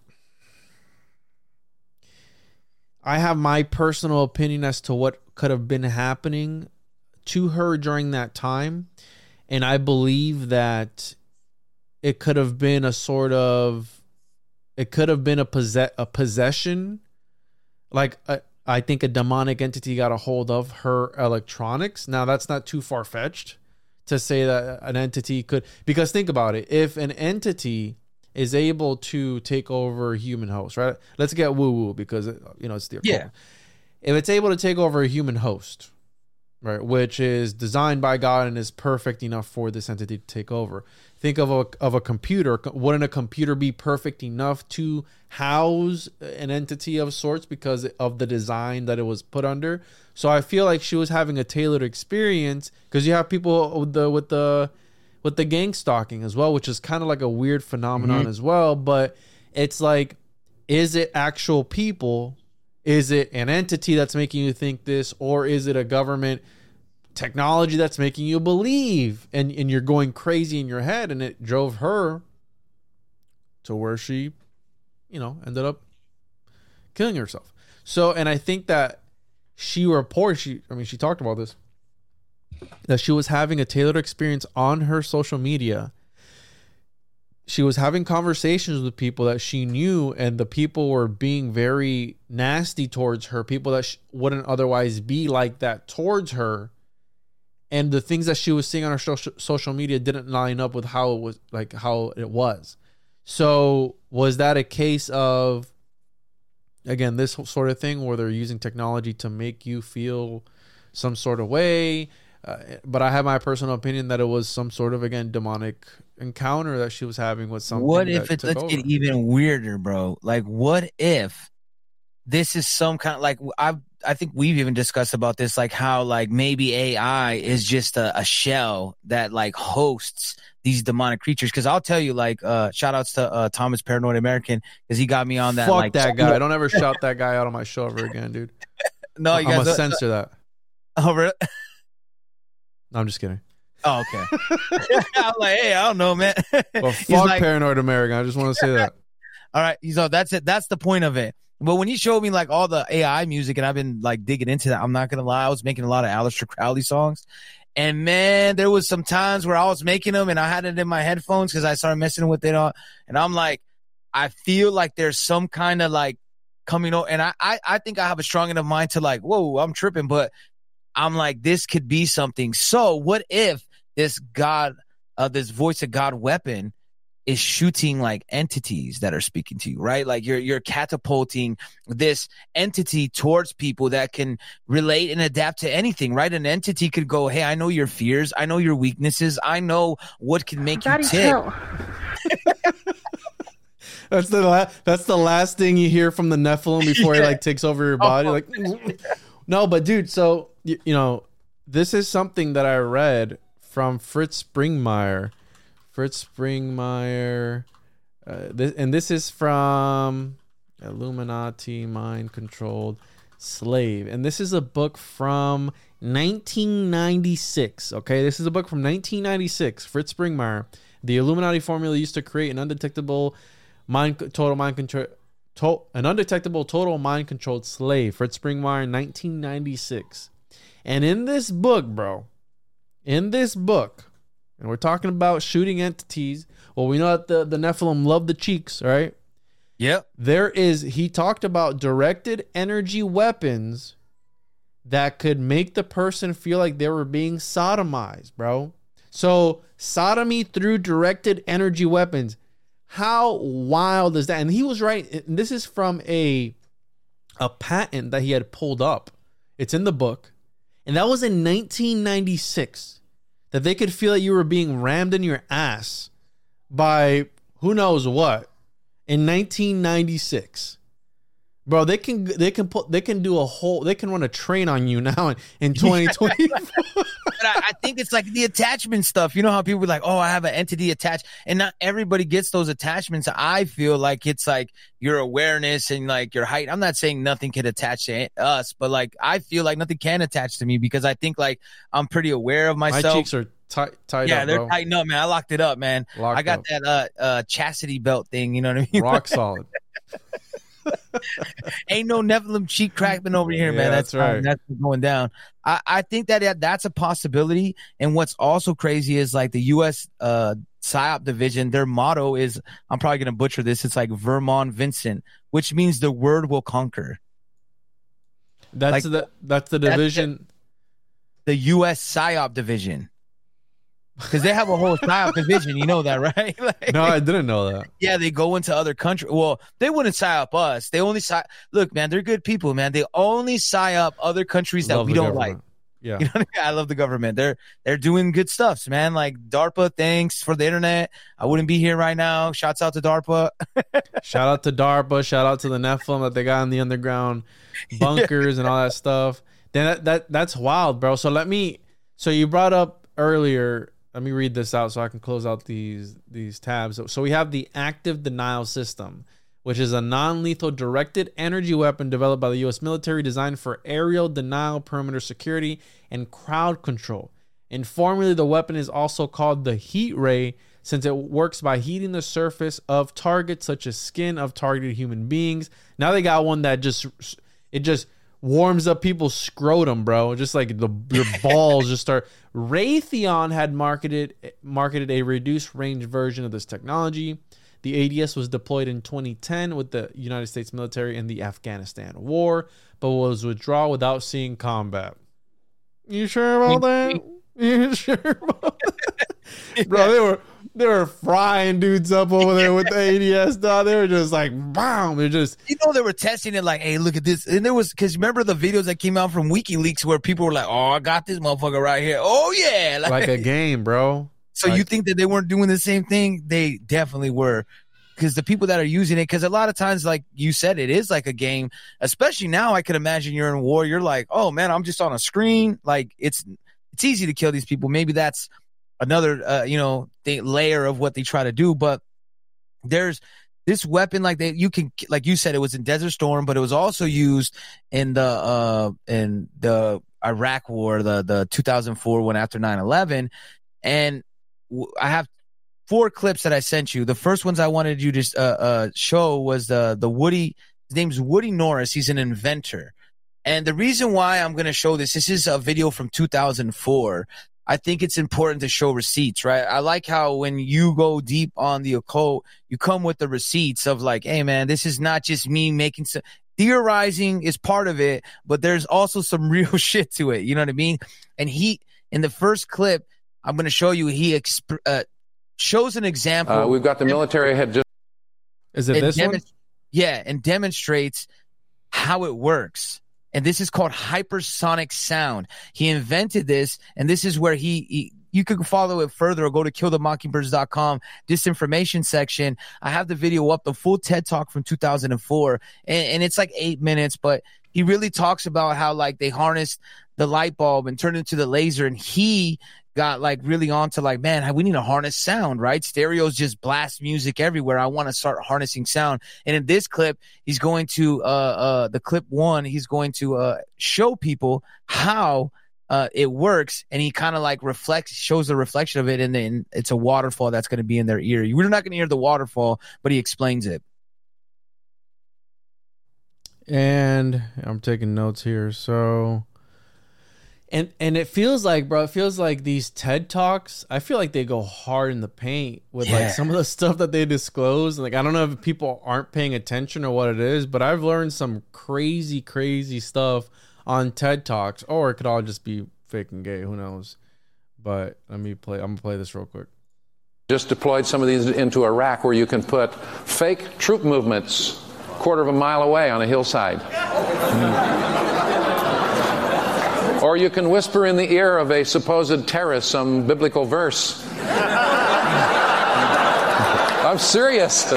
I have my personal opinion as to what could have been happening to her during that time. And I believe that it could have been a sort of, it could have been a, possess, a possession. Like a, I think a demonic entity got a hold of her electronics. Now that's not too far-fetched to say that an entity could, because think about it. If an entity is able to take over human host, right? Let's get woo woo because, you know, it's the, Yeah. If it's able to take over a human host, right, which is designed by God and is perfect enough for this entity to take over. Think of a, of a computer. Wouldn't a computer be perfect enough to house an entity of sorts because of the design that it was put under? So I feel like she was having a tailored experience because you have people with the with the with the gang stalking as well, which is kind of like a weird phenomenon Mm-hmm. as well. But it's like, is it actual people? Is it an entity that's making you think this, or is it a government technology that's making you believe, and, and you're going crazy in your head? And it drove her to where she, you know, ended up killing herself. So, and I think that she reported, she, I mean, she talked about this, that she was having a tailored experience on her social media. She was having conversations with people that she knew, and the people were being very nasty towards her, people that sh- wouldn't otherwise be like that towards her. And the things that she was seeing on her social social media didn't line up with how it was, like how it was. So was that a case of, again, this sort of thing where they're using technology to make you feel some sort of way? Uh, but I have my personal opinion that it was some sort of, again, demonic encounter that she was having with something. What if that it, took let's over. get even weirder, bro? Like, what if this is some kind of, like, I I think we've even discussed about this, like how like maybe A I is just a, a shell that like hosts these demonic creatures. Because I'll tell you, like, uh, shout outs to uh, Thomas Paranoid American, because he got me on that. Fuck like, that guy. Don't ever shout that guy out on my show ever again, dude. No, I'm you guys going to don't- censor that. Oh, really? No, I'm just kidding. Oh, okay. I'm like, hey, I don't know, man. Well, fuck like, Paranoid American. I just want to say that. All right. So that's it. That's the point of it. But when he showed me like all the A I music, and I've been like digging into that, I'm not going to lie. I was making a lot of Aleister Crowley songs. And man, there was some times where I was making them and I had it in my headphones because I started messing with it on. And I'm like, I feel like there's some kind of like coming over. And I, I, I think I have a strong enough mind to like, whoa, I'm tripping. But I'm like, this could be something. So what if this God, uh, this voice of God weapon is shooting like entities that are speaking to you, right? Like you're you're catapulting this entity towards people that can relate and adapt to anything, right? An entity could go, hey, I know your fears, I know your weaknesses, I know what can make Daddy you tick. That's the la- that's the last thing you hear from the Nephilim before yeah. he like takes over your body. Oh. Like, no, but dude, so you, you know, this is something that I read from Fritz Springmeier. Fritz Springmeier, uh, this, and this is from Illuminati Mind Controlled Slave, and this is a book from nineteen ninety-six. Okay, this is a book from nineteen ninety-six. Fritz Springmeier, the Illuminati formula used to create an undetectable mind total mind control, to, an undetectable total mind controlled slave. Fritz Springmeier, nineteen ninety-six, and in this book, bro, in this book. And we're talking about shooting entities. Well, we know that the, the Nephilim love the cheeks, right? Yep. There is, he talked about directed energy weapons that could make the person feel like they were being sodomized, bro. So sodomy through directed energy weapons. How wild is that? And he was right. And this is from a, a patent that he had pulled up. It's in the book. And that was in nineteen ninety-six. That they could feel that you were being rammed in your ass by who knows what in nineteen ninety-six. Bro, they can they can put they can do a whole they can run a train on you now in, in twenty twenty. But I, I think it's like the attachment stuff. You know how people are like, oh, I have an entity attached, and not everybody gets those attachments. I feel like it's like your awareness and like your height. I'm not saying nothing can attach to us, but like I feel like nothing can attach to me because I think like I'm pretty aware of myself. My cheeks are tight, tight yeah, up, they're bro. tightened up, man. I locked it up, man. Locked I got up. that uh, uh, chastity belt thing. You know what I mean? Rock solid. Ain't no Nephilim cheek cracking over here, man. Yeah, that's, that's right. Um, that's going down. I, I think that that's a possibility. And what's also crazy is like the U S uh, PSYOP division, their motto is, I'm probably going to butcher this. It's like Vermont Vincent, which means the word will conquer. That's like, the that's the division. That's the, the U S PSYOP division. Because they have a whole PSYOP division, you know that, right? Like, no, I didn't know that. Yeah, they go into other countries. Well, they wouldn't PSYOP us. They only psy- look, man. They're good people, man. They only PSYOP other countries that Love we the don't government. like. Yeah, you know what I mean? I love the government. They're they're doing good stuff, man. Like DARPA. Thanks for the internet. I wouldn't be here right now. Shouts out to DARPA. Shout out to DARPA. Shout out to the Nephilim that they got in the underground bunkers and all that stuff. Then that, that that's wild, bro. So let me. So you brought up earlier. Let me read this out so I can close out these these tabs. So we have the active denial system, which is a non-lethal directed energy weapon developed by the U S military designed for aerial denial, perimeter security, and crowd control. Informally, the weapon is also called the heat ray since it works by heating the surface of targets such as skin of targeted human beings. Now they got one that just it just warms up people's scrotum, bro. Just like the your balls just start. Raytheon had marketed marketed a reduced range version of this technology. The A D S was deployed in twenty ten with the United States military in the Afghanistan war, but was withdrawn without seeing combat. You sure about that? You sure about that? Bro, they were they were frying dudes up over there with the A D S, dog. They were just like, bam. They're just, you know, they were testing it like, hey, look at this. And there was, because remember the videos that came out from WikiLeaks where people were like, oh, I got this motherfucker right here. Oh, yeah. Like, like a game, bro. So like, you think that they weren't doing the same thing? They definitely were. Because the people that are using it, because a lot of times, like you said, it is like a game. Especially now, I could imagine you're in war. You're like, oh, man, I'm just on a screen. Like, it's it's easy to kill these people. Maybe that's another, uh, you know, the layer of what they try to do. But there's this weapon, like they, you can, like you said, it was in Desert Storm, but it was also used in the uh, in the Iraq War, the the two thousand four one after nine eleven. And w- I have four clips that I sent you. The first ones I wanted you to uh, uh, show was the the Woody. His name's Woody Norris. He's an inventor. And the reason why I'm going to show this, this is a video from two thousand four. I think it's important to show receipts, right? I like how when you go deep on the occult, you come with the receipts of like, hey, man, this is not just me making some theorizing is part of it, but there's also some real shit to it. You know what I mean? And he, in the first clip, I'm going to show you, he exp- uh, shows an example. Uh, we've got the military had just. Is it this demo- one? Yeah, and demonstrates how it works. And this is called hypersonic sound. He invented this, and this is where he, he you can follow it further or go to kill the mockingbirds dot com disinformation section. I have the video up, the full TED Talk from two thousand four, and, and it's like eight minutes, but he really talks about how like they harnessed the light bulb and turned it into the laser, and he got like really onto like, man, we need to harness sound, right? Stereos just blast music everywhere. I want to start harnessing sound. And in this clip, he's going to, uh, uh, the clip one, he's going to, uh, show people how, uh, it works. And he kind of like reflects, shows the reflection of it. And then it's a waterfall that's going to be in their ear. You're not going to hear the waterfall, but he explains it. And I'm taking notes here. So, And and it feels like, bro, it feels like these TED Talks, I feel like they go hard in the paint with Yeah. like some of the stuff that they disclose. Like, I don't know if people aren't paying attention or what it is, but I've learned some crazy, crazy stuff on TED Talks. Or it could all just be fake and gay. Who knows? But let me play. I'm going to play this real quick. Just deployed some of these into Iraq where you can put fake troop movements a quarter of a mile away on a hillside. Or you can whisper in the ear of a supposed terrorist some biblical verse. I'm serious.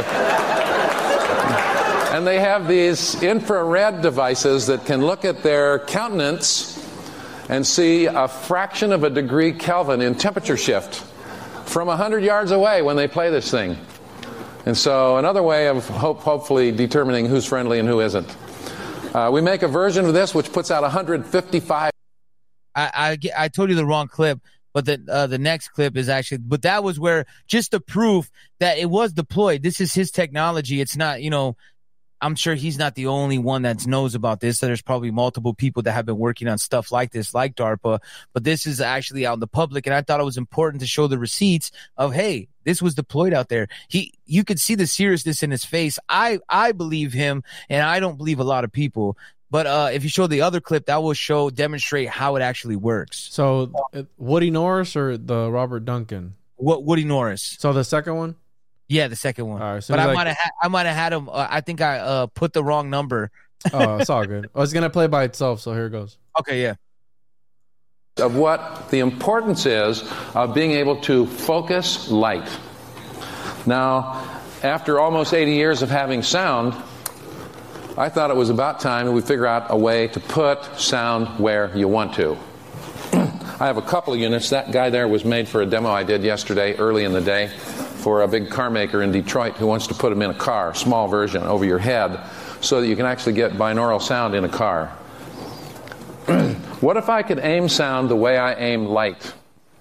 And they have these infrared devices that can look at their countenance and see a fraction of a degree Kelvin in temperature shift from one hundred yards away when they play this thing. And so another way of hope, hopefully determining who's friendly and who isn't. Uh, we make a version of this which puts out one hundred fifty-five. I, I, I told you the wrong clip, but the uh, the next clip is actually, but that was where just the proof that it was deployed. This is his technology. It's not, you know, I'm sure he's not the only one that knows about this. So there's probably multiple people that have been working on stuff like this, like DARPA, but this is actually out in the public. And I thought it was important to show the receipts of, hey, this was deployed out there. He, you could see the seriousness in his face. I, I believe him, and I don't believe a lot of people. But uh, if you show the other clip, that will show, demonstrate how it actually works. So uh, Woody Norris or the Robert Duncan? What Woody Norris? So the second one? Yeah, the second one. All right, so but I like- might have, ha- I might have had him. Uh, I think I uh, put the wrong number. Oh, it's all good. I was going to play by itself, so here it goes. Okay, yeah. Of what the importance is of being able to focus light. Now, after almost eighty years of having sound, I thought it was about time we figure out a way to put sound where you want to. I have a couple of units. That guy there was made for a demo I did yesterday, early in the day, for a big car maker in Detroit who wants to put them in a car, small version, over your head, so that you can actually get binaural sound in a car. What if I could aim sound the way I aim light?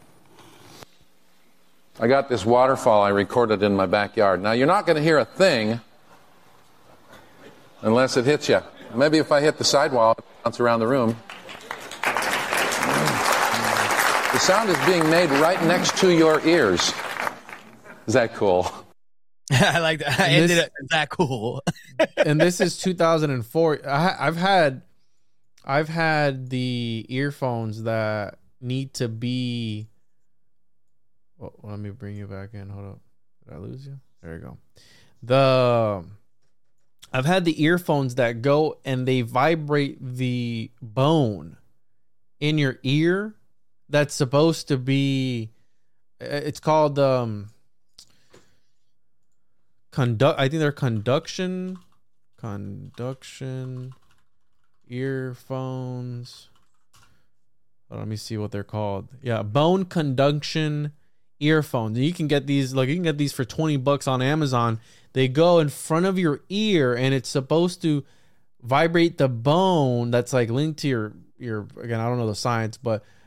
I got this waterfall I recorded in my backyard. Now, you're not going to hear a thing unless it hits you. Maybe if I hit the sidewall, it bounce around the room. The sound is being made right next to your ears. Is that cool? I like that. I And ended this- it that cool. And this is two thousand four. I, I've had, I've had the earphones that need to be. Well, let me bring you back in. Hold up. Did I lose you? There you go. The I've had the earphones that go and they vibrate the bone in your ear. That's supposed to be. It's called um. Conduct. I think they're conduction, conduction earphones. Oh, let me see what they're called. Yeah, bone conduction earphones. You can get these. Like you can get these for twenty bucks on Amazon. They go in front of your ear, and it's supposed to vibrate the bone that's like linked to your your. Again, I don't know the science, but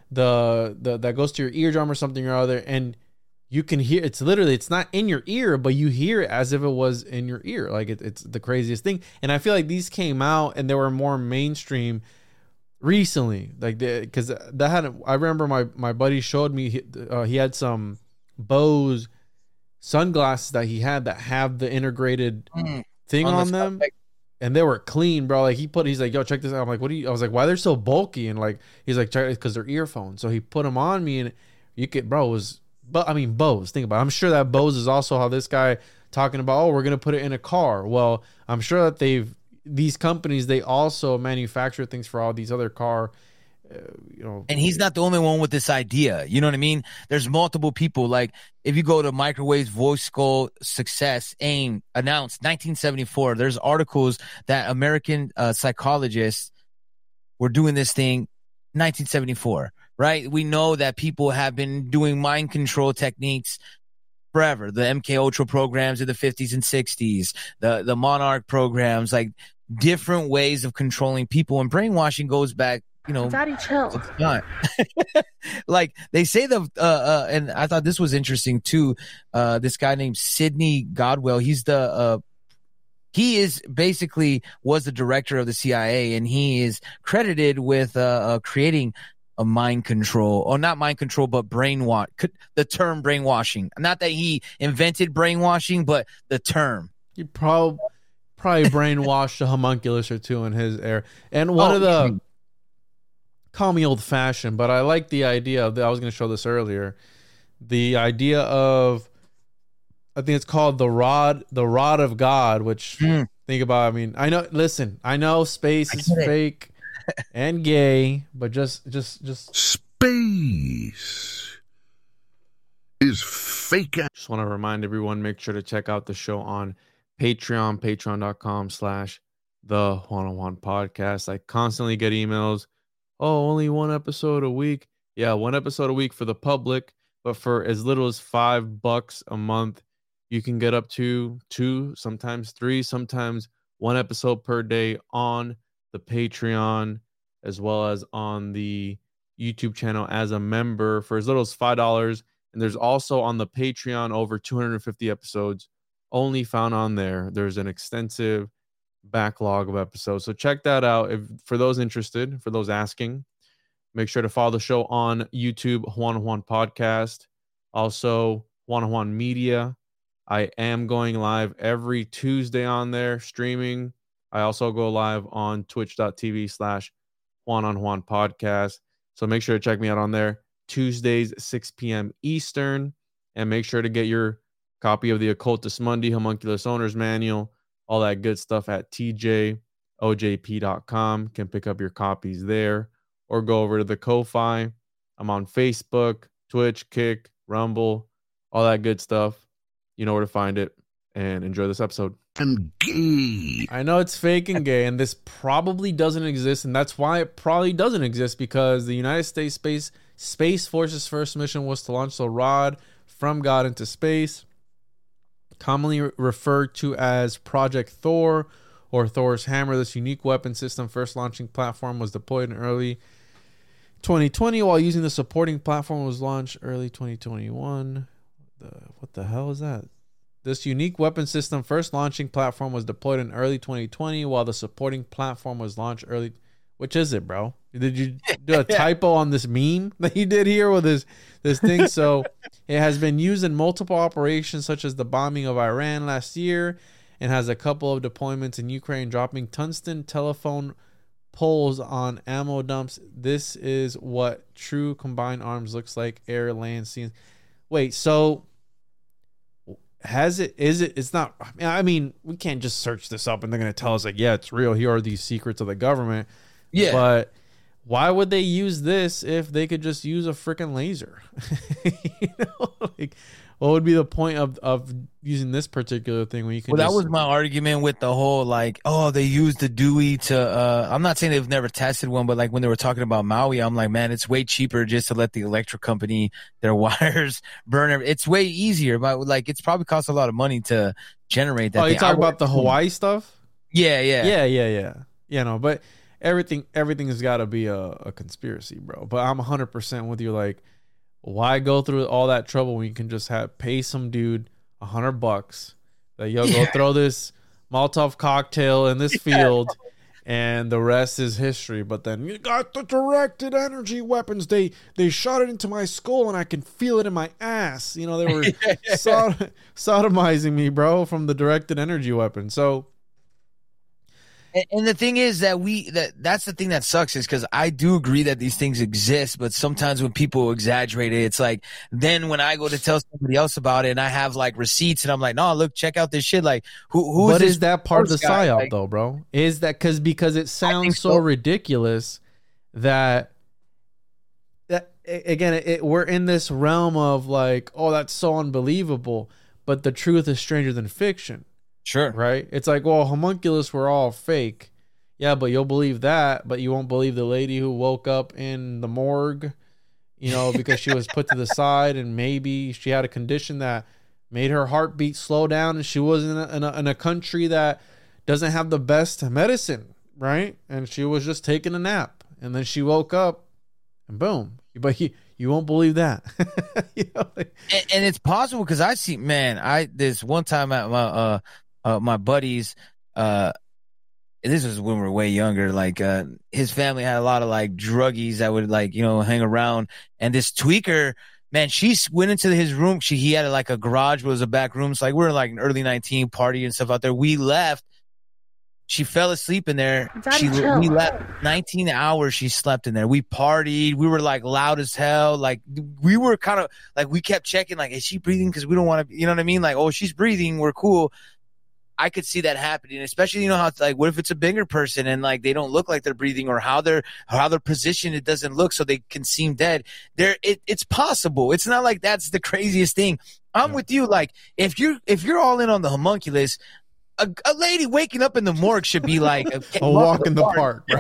the the that goes to your eardrum or something or other, and you can hear. It's literally, it's not in your ear, but you hear it as if it was in your ear. Like it, it's the craziest thing. And I feel like these came out and they were more mainstream recently, like because that had. I remember my my buddy showed me uh, he had some Bose sunglasses that he had that have the integrated mm, thing on, on the them. Like- And they were clean, bro. Like he put, he's like, "Yo, check this out." I'm like, "What do you?" I was like, "Why they're so bulky?" And like, he's like, "Check it, because they're earphones." So he put them on me, and you could, bro, it was, but I mean, Bose. Think about it. I'm sure that Bose is also how this guy talking about. Oh, we're gonna put it in a car. Well, I'm sure that they've these companies they also manufacture things for all these other car. Uh, you know, and he's not the only one with this idea. You know what I mean? There's multiple people. Like if you go to Microwave's Voice Skull Success AIM announced nineteen seventy-four, there's articles that American uh, psychologists were doing this thing nineteen seventy-four, right? We know that people have been doing mind control techniques forever. The M K Ultra programs in the fifties and sixties, the, the Monarch programs, like different ways of controlling people. And brainwashing goes back, you know, Daddy, chill. It's not. Like they say the, uh, uh, and I thought this was interesting too. Uh, this guy named Sidney Godwell, he's the, uh, he is basically was the director of the C I A, and he is credited with, uh, uh creating a mind control, or not mind control, but brainwash, the term brainwashing. Not that he invented brainwashing, but the term. He probably, probably brainwashed a homunculus or two in his era. And one oh, of the, yeah. Call me old fashioned, but I like the idea of the, I was going to show this earlier. The idea of, I think it's called the rod, the rod of God, which mm. think about, I mean, I know, listen, I know space is fake and gay, but just, just, just space is fake. Just want to remind everyone, make sure to check out the show on Patreon, patreon.com slash the Juan on Juan podcast. I constantly get emails. Oh, only one episode a week. Yeah, one episode a week for the public, but for as little as five bucks a month, you can get up to two, sometimes three, sometimes one episode per day on the Patreon, as well as on the YouTube channel as a member for as little as five dollars. And there's also on the Patreon over two hundred fifty episodes only found on there. There's an extensive backlog of episodes, so check that out. If for those interested, for those asking, make sure to follow the show on YouTube, Juan on Juan Podcast, also Juan on Juan Media. I am going live every Tuesday on there streaming. I also go live on twitch.tv slash Juan on Juan Podcast, so make sure to check me out on there Tuesdays six p.m. Eastern, and make sure to get your copy of the Occultus Mundi Homunculus Owner's Manual, all that good stuff at T J O J P dot com. Can pick up your copies there, or go over to the Ko-Fi. I'm on Facebook, Twitch, Kick, Rumble, all that good stuff. You know where to find it. And enjoy this episode. And gay. I know it's fake and gay, and this probably doesn't exist, and that's why it probably doesn't exist, because the United States Space Space Force's first mission was to launch the rod from God into space, commonly referred to as Project Thor or Thor's Hammer. This unique weapon system first launching platform was deployed in early twenty twenty, while using the supporting platform was launched early twenty twenty-one. The, what the hell is that? This unique weapon system first launching platform was deployed in early twenty twenty, while the supporting platform was launched early. Which is it, bro? Did you do a typo on this meme that you did here with this this thing? So it has been used in multiple operations, such as the bombing of Iran last year, and has a couple of deployments in Ukraine, dropping tungsten telephone poles on ammo dumps. This is what true combined arms looks like: air, land, sea. Wait, so has it? Is it? It's not. I mean, we can't just search this up and they're going to tell us like, yeah, it's real. Here are these secrets of the government. Yeah, but why would they use this if they could just use a freaking laser? You know, like, what would be the point of, of using this particular thing when you can? Well, just... that was my argument with the whole like, oh, they used the Dewey to. Uh, I'm not saying they've never tested one, but like when they were talking about Maui, I'm like, man, it's way cheaper just to let the electric company their wires burn. It's way easier, but like it's probably costs a lot of money to generate that. Oh, you thing. talk about the Hawaii stuff? Yeah, yeah, yeah, yeah, yeah. You know, but everything everything has got to be a, a conspiracy, bro. But I'm one hundred percent with you. Like, why go through all that trouble when you can just have pay some dude a hundred bucks that yo Yeah. go throw this Molotov cocktail in this field, and the rest is history. But then you got the directed energy weapons. They they shot it into my skull, and I can feel it in my ass. You know, they were sod- sodomizing me, bro, from the directed energy weapon. So. And, and the thing is that we that that's the thing that sucks is because I do agree that these things exist, but sometimes when people exaggerate it, it's like then when I go to tell somebody else about it and I have like receipts and I'm like, no, look, check out this shit. Like, who who But is, is that part of the guy? psyop Like, though, bro? Is that because because it sounds so, so. ridiculous that that a- again it, we're in this realm of like, oh, that's so unbelievable, but the truth is stranger than fiction. Sure. Right? It's like, well, homunculus were all fake. Yeah, but you'll believe that, but you won't believe the lady who woke up in the morgue, you know, because she was put to the side and maybe she had a condition that made her heartbeat slow down and she was in a, in a, in a country that doesn't have the best medicine, right? And she was just taking a nap and then she woke up and boom. But you, you won't believe that. You know, like, and, and it's possible because I see, man, I this one time at my uh, uh my buddies, uh, this was when we were way younger. Like, uh, his family had a lot of like druggies that would like you know hang around, and this tweaker, man, she went into his room. She he had like a garage, was a back room. So like we were like an early nineteen party and stuff out there. We left. She fell asleep in there. Daddy, she chill. we left nineteen hours. She slept in there. We partied. We were like loud as hell. Like we were kind of like we kept checking. Like, is she breathing? Because we don't want to. You know what I mean? Like, oh, she's breathing. We're cool. I could see that happening, especially you know how it's like. What if it's a bigger person and like they don't look like they're breathing, or how they're how they're positioned? It doesn't look so they can seem dead. There, it, it's possible. It's not like that's the craziest thing. I'm with you. Like if you if you're all in on the homunculus. A, a lady waking up in the morgue should be like a, a walk in the park. Right?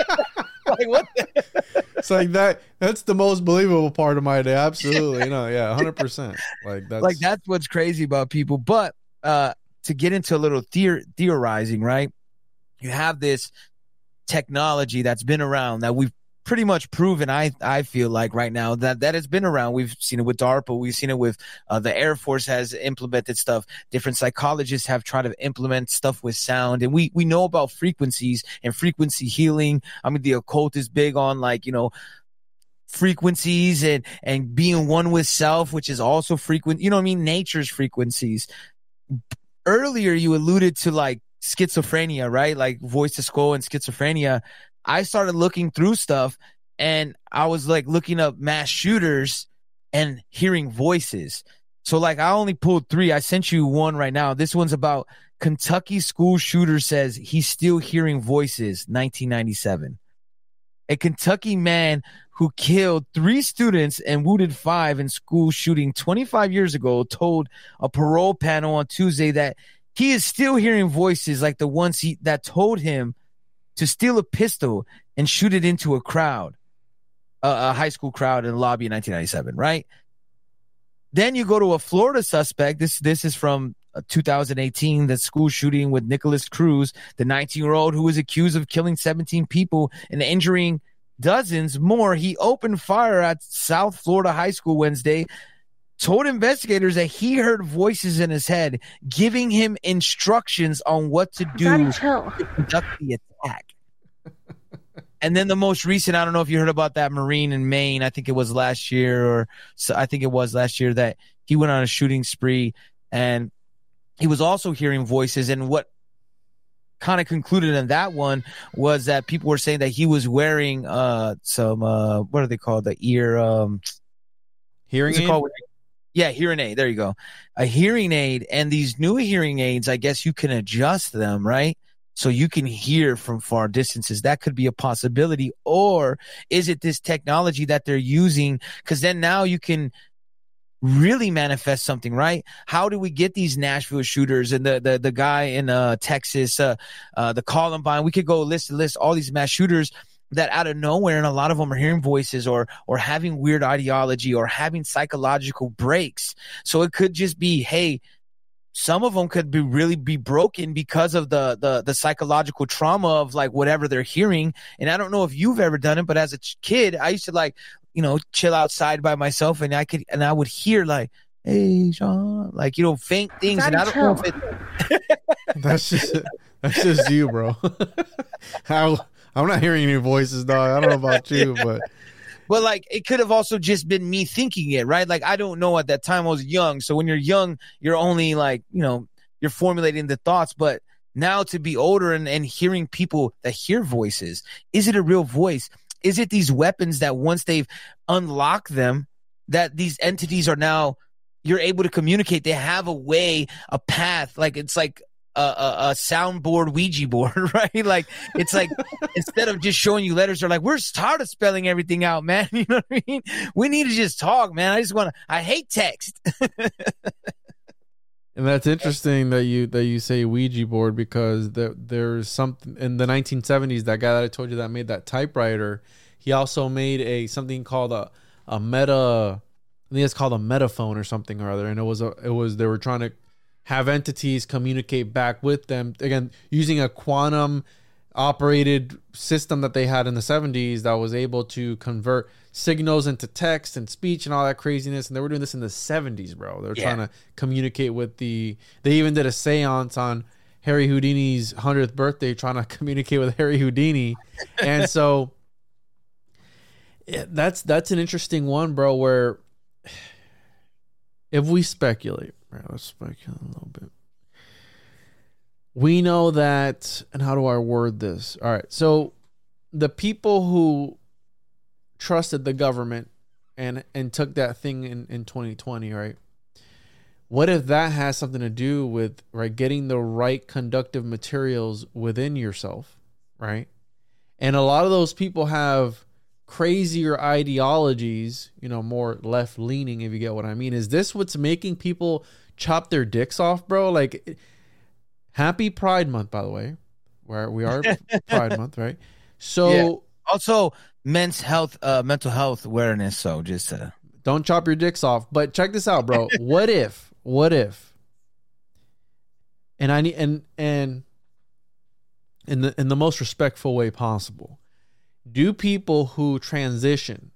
Like what? The- It's like that. That's the most believable part of my day. Absolutely, you know, yeah, one hundred percent. Like that's like that's what's crazy about people. But uh, to get into a little theor- theorizing, right? You have this technology that's been around that we've pretty much proven. I I feel like right now that that has been around. We've seen it with DARPA. We've seen it with uh, the Air Force has implemented stuff. Different psychologists have tried to implement stuff with sound, and we we know about frequencies and frequency healing. I mean, the occult is big on like you know frequencies and and being one with self, which is also frequent. You know what I mean? Nature's frequencies. Earlier, you alluded to like schizophrenia, right? Like voice to skull and schizophrenia. I started looking through stuff and I was like looking up mass shooters and hearing voices. So like I only pulled three. I sent you one right now. This one's about Kentucky school shooter says he's still hearing voices, nineteen ninety-seven. A Kentucky man who killed three students and wounded five in school shooting twenty-five years ago told a parole panel on Tuesday that he is still hearing voices like the ones he, that told him to steal a pistol and shoot it into a crowd, a, a high school crowd in the lobby in nineteen ninety-seven, right? Then you go to a Florida suspect. This this is from two thousand eighteen, the school shooting with Nicholas Cruz, the nineteen-year-old who was accused of killing seventeen people and injuring dozens more. He opened fire at South Florida High School Wednesday, told investigators that he heard voices in his head giving him instructions on what to do Daddy, chill. to conduct the attack. And then the most recent, I don't know if you heard about that Marine in Maine. I think it was last year, or so I think it was last year that he went on a shooting spree and he was also hearing voices. And what kind of concluded in that one was that people were saying that he was wearing uh, some, uh, what are they called? The ear, um, hearing what's it aid? called? Yeah, hearing aid. There you go. A hearing aid. And these new hearing aids, I guess you can adjust them, right? So you can hear from far distances. That could be a possibility. Or is it this technology that they're using? Because then now you can really manifest something, right? How do we get these Nashville shooters and the the, the guy in uh, Texas, uh, uh, the Columbine? We could go list list all these mass shooters that out of nowhere, and a lot of them are hearing voices or or having weird ideology or having psychological breaks. So it could just be, hey, some of them could be really be broken because of the, the, the psychological trauma of like whatever they're hearing. And I don't know if you've ever done it, but as a kid, I used to like, you know, chill outside by myself and I could, and I would hear like, hey, Sean, like, you know, faint things. And I don't know if it. That's just, that's just you, bro. How, I'm not hearing any voices, dog. I don't know about you, but. But like, it could have also just been me thinking it, right? Like, I don't know at that time. I was young. So when you're young, you're only like, you know, you're formulating the thoughts. But now to be older and, and hearing people that hear voices, is it a real voice? Is it these weapons that once they've unlocked them, that these entities are now, you're able to communicate? They have a way, a path. Like, it's like a, a, a soundboard Ouija board, right? Like, it's like, instead of just showing you letters, they're like, we're tired of spelling everything out, man. You know what I mean? We need to just talk, man. I just want to, I hate text. And that's interesting that you that you say Ouija board, because there, there's something in the nineteen seventies, that guy that I told you that made that typewriter, he also made a something called a a meta, I think it's called a metaphone or something or other, and it was a it was they were trying to have entities communicate back with them, again using a quantum operated system that they had in the seventies that was able to convert signals into text and speech and all that craziness. And they were doing this in the seventies, bro. They were yeah. trying to communicate with the, they even did a seance on Harry Houdini's hundredth birthday, trying to communicate with Harry Houdini. And so yeah, that's, that's an interesting one, bro, where if we speculate, right, let's speculate a little bit. We know that, and how do I word this? All right. So the people who trusted the government and, and took that thing in, in twenty twenty, right? What if that has something to do with, right, getting the right conductive materials within yourself, right? And a lot of those people have crazier ideologies, you know, more left leaning, if you get what I mean. Is this what's making people chop their dicks off, bro? Like, happy Pride Month, by the way, where we are Pride Month, right? So yeah. Also men's health, uh, mental health awareness. So just uh... don't chop your dicks off. But check this out, bro. What if, what if, and I need, and, and in the, in the most respectful way possible, do people who transition,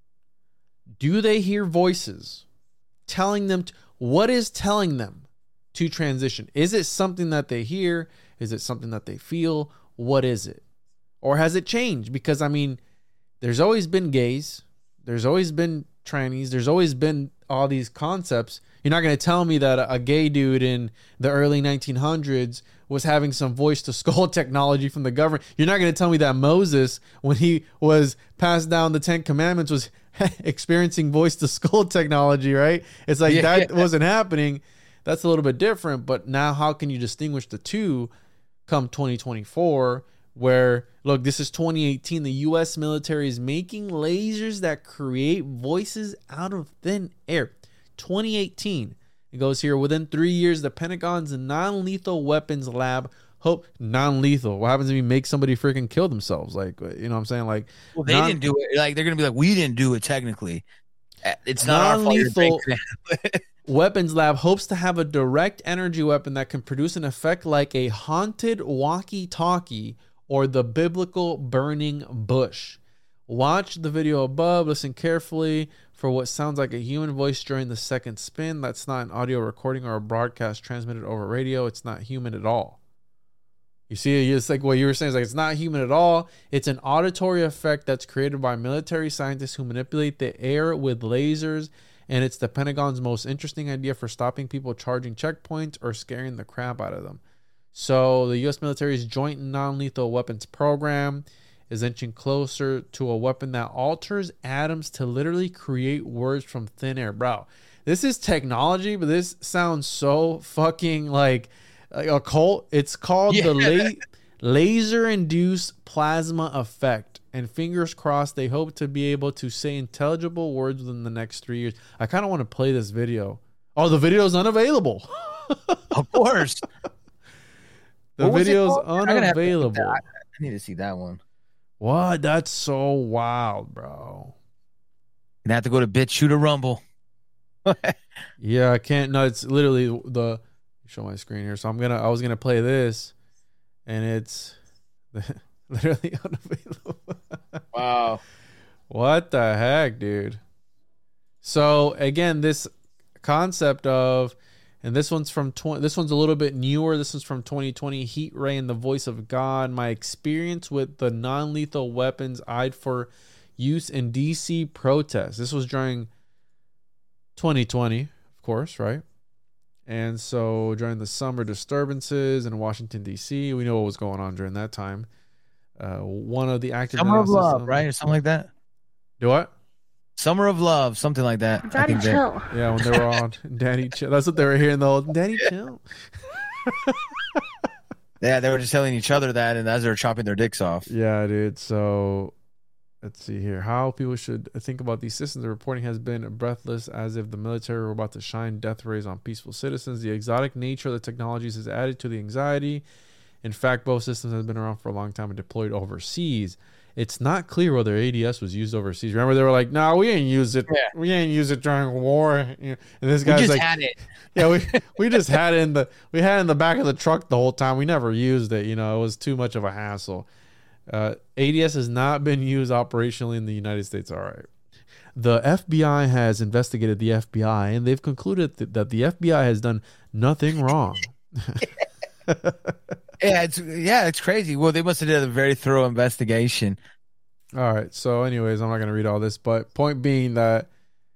do they hear voices telling them, to, what is telling them to transition? Is it something that they hear? Is it something that they feel? What is it? Or has it changed? Because, I mean, there's always been gays. There's always been trannies. There's always been all these concepts. You're not going to tell me that a gay dude in the early nineteen hundreds was having some voice to skull technology from the government. You're not going to tell me that Moses, when he was passed down the Ten Commandments, was experiencing voice to skull technology, right? It's like, yeah, that yeah. wasn't happening. That's a little bit different. But now how can you distinguish the two come twenty twenty-four, where, look, this is twenty eighteen. The U S military is making lasers that create voices out of thin air. twenty eighteen. It goes here, within three years, the Pentagon's non-lethal weapons lab hope non-lethal. What happens if you make somebody freaking kill themselves? Like, you know what I'm saying? Like, well, they non- didn't do it. Like, they're going to be like, we didn't do it technically. It's not non-lethal weapons lab hopes to have a direct energy weapon that can produce an effect like a haunted walkie-talkie or the biblical burning bush. Watch the video above. Listen carefully for what sounds like a human voice during the second spin. That's not an audio recording or a broadcast transmitted over radio. It's not human at all. You see, it's like what you were saying. It's like, it's not human at all. It's an auditory effect that's created by military scientists who manipulate the air with lasers. And it's the Pentagon's most interesting idea for stopping people charging checkpoints or scaring the crap out of them. So the U S military's Joint Non-Lethal Weapons Program is inching closer to a weapon that alters atoms to literally create words from thin air. Bro, this is technology, but this sounds so fucking like a cult. It's called yeah. the la- laser-induced plasma effect. And fingers crossed, they hope to be able to say intelligible words within the next three years. I kind of want to play this video. Oh, the video is unavailable. Of course. The video is unavailable. I need to see that one. What? That's so wild, bro. You have to go to BitChute or Rumble. Yeah, I can't. No, it's literally the show my screen here. So I'm gonna I was gonna play this, and it's literally unavailable. Wow. What the heck, dude? So again, this concept of, and this one's from twenty. This one's a little bit newer. This one's from twenty twenty. Heat Ray and the Voice of God. My experience with the non-lethal weapons eyed for use in D C protests. This was during twenty twenty, of course, right? And so during the summer disturbances in Washington, D C, we know what was going on during that time. Uh, one of the active Summer of Love, right? Or something like that. Do what? Summer of Love, something like that. Daddy chill. Yeah, when they were on Daddy Chill. That's what they were hearing, though. Daddy Chill. Yeah, they were just telling each other that, and as they were chopping their dicks off. Yeah, dude. So let's see here. How people should think about these systems. The reporting has been breathless, as if the military were about to shine death rays on peaceful citizens. The exotic nature of the technologies has added to the anxiety. In fact, both systems have been around for a long time and deployed overseas. It's not clear whether A D S was used overseas. Remember, they were like, "No, we ain't use it. Yeah. We ain't use it during war." And this guy's we just like, had it. "Yeah, we we just had it in the we had it in the back of the truck the whole time. We never used it. You know, it was too much of a hassle." Uh, A D S has not been used operationally in the United States. All right. The F B I has investigated the F B I, and they've concluded th- that the F B I has done nothing wrong. Yeah, it's yeah, it's crazy. Well, they must have done a very thorough investigation. All right. So, anyways, I'm not going to read all this, but point being that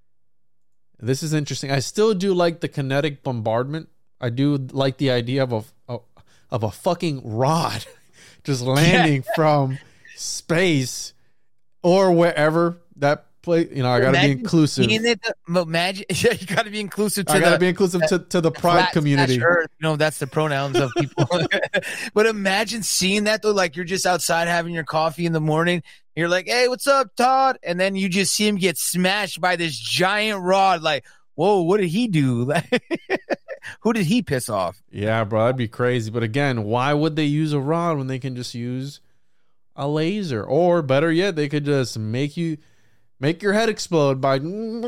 this is interesting. I still do like the kinetic bombardment. I do like the idea of a, a of a fucking rod just landing yeah. from space or wherever that place. You know, I got to be inclusive. It, imagine, yeah, you got to be inclusive. To I got to the, be inclusive to, to the pride flat, community. Earth, you know, that's the pronouns of people. But imagine seeing that though. Like you're just outside having your coffee in the morning. You're like, "Hey, what's up, Todd?" And then you just see him get smashed by this giant rod. Like, whoa, what did he do? Who did he piss off? Yeah, bro, that'd be crazy. But again, why would they use a rod when they can just use a laser? Or better yet, they could just make you make your head explode by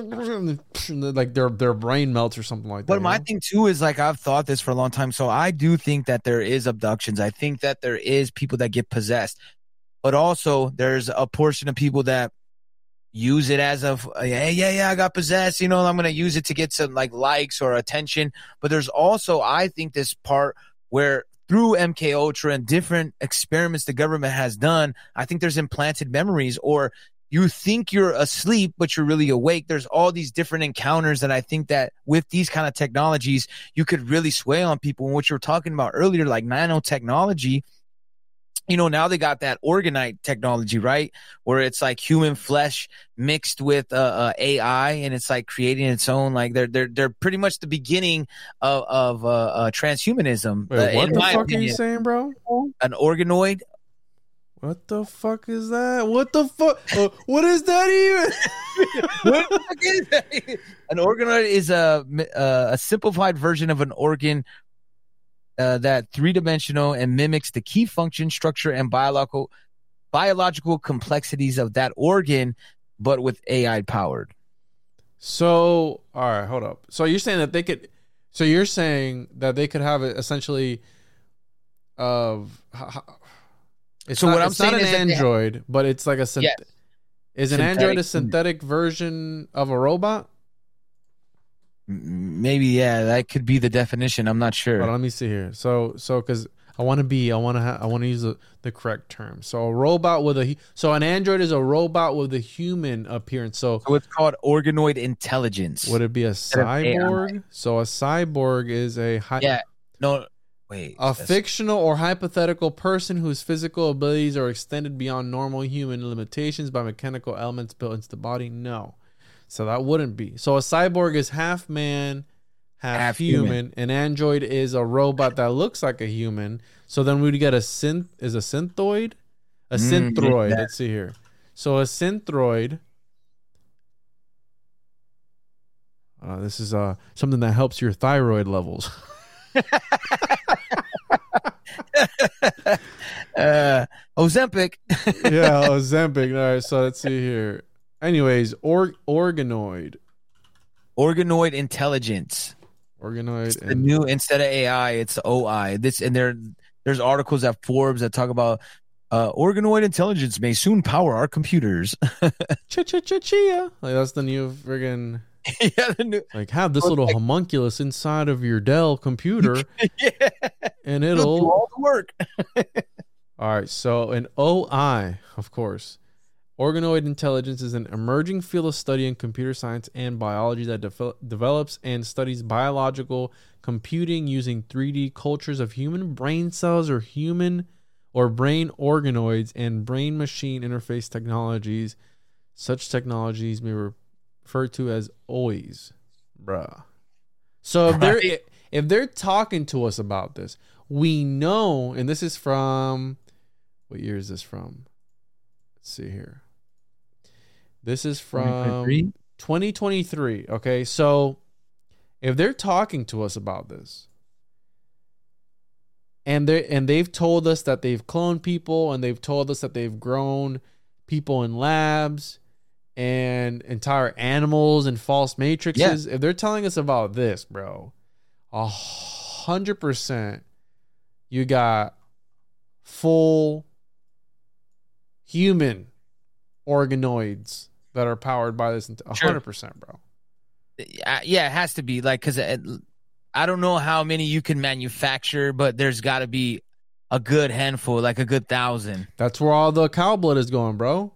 like their their brain melts or something like that. But my know? thing too is like I've thought this for a long time. So I do think that there is abductions. I think that there is people that get possessed. But also there's a portion of people that use it as of, hey, yeah, yeah, I got possessed. You know, I'm going to use it to get some like likes or attention. But there's also, I think, this part where through M K Ultra and different experiments the government has done, I think there's implanted memories, or you think you're asleep, but you're really awake. There's all these different encounters that I think that with these kind of technologies, you could really sway on people. And what you were talking about earlier, like nanotechnology, you know, now they got that orgonite technology, right? Where it's like human flesh mixed with uh, uh, A I, and it's like creating its own, like they're they're they're pretty much the beginning of of uh, uh, transhumanism. Wait, uh, what the fuck opinion. are you saying, bro? An organoid. What the fuck is that? What the fuck? uh, what is that even? What the fuck is that? An organoid is a uh, a simplified version of an organ. Uh, that three-dimensional and mimics the key function, structure, and biological biological complexities of that organ, but with A I powered. So, all right, hold up. So you're saying that they could? So you're saying that they could have it essentially of? It's so not, what I'm it's saying not an is Android, have, but it's like a synth- yes. Is an synthetic. Android a synthetic version of a robot? Maybe, yeah, that could be the definition. I'm not sure. But let me see here. So, so because I want to be, I want to, ha- I want to use the, the correct term. So, a robot with a, so an android is a robot with a human appearance. So, so it's called organoid intelligence. Would it be a cyborg? So, a cyborg is a hi- yeah, no, wait, a fictional or hypothetical person whose physical abilities are extended beyond normal human limitations by mechanical elements built into the body. No. So that wouldn't be. So a cyborg is half man, half, half human. human. An android is a robot that looks like a human. So then we'd get a synth. Is a synthoid? A mm, synthroid. Let's see here. So a synthroid. Uh, this is uh, something that helps your thyroid levels. uh, Ozempic. Yeah, Ozempic. All right. So let's see here. Anyways, or, organoid. Organoid intelligence. Organoid. The and new, instead of A I, it's O I. This and there, there's articles at Forbes that talk about uh, organoid intelligence may soon power our computers. Cha cha cha chia. Like that's the new friggin' yeah, the new, like have this little like, homunculus inside of your Dell computer, yeah, and it'll it'll do all the work. All right, so an O I, of course. Organoid intelligence is an emerging field of study in computer science and biology that de- develops and studies biological computing using three D cultures of human brain cells or human or brain organoids and brain-machine interface technologies. Such technologies may be referred to as O Is, bruh. So if they're Right. if they're talking to us about this, we know, and this is from, what year is this from? Let's see here. This is from twenty twenty-three. Okay, so if they're talking to us about this, and they and they've told us that they've cloned people, and they've told us that they've grown people in labs and entire animals and false matrices, if they're telling us about this, bro, a hundred percent, you got full human organoids that are powered by this. A hundred percent, bro. Yeah, it has to be like, because I don't know how many you can manufacture, but there's got to be a good handful, like a good thousand. That's where all the cow blood is going, bro.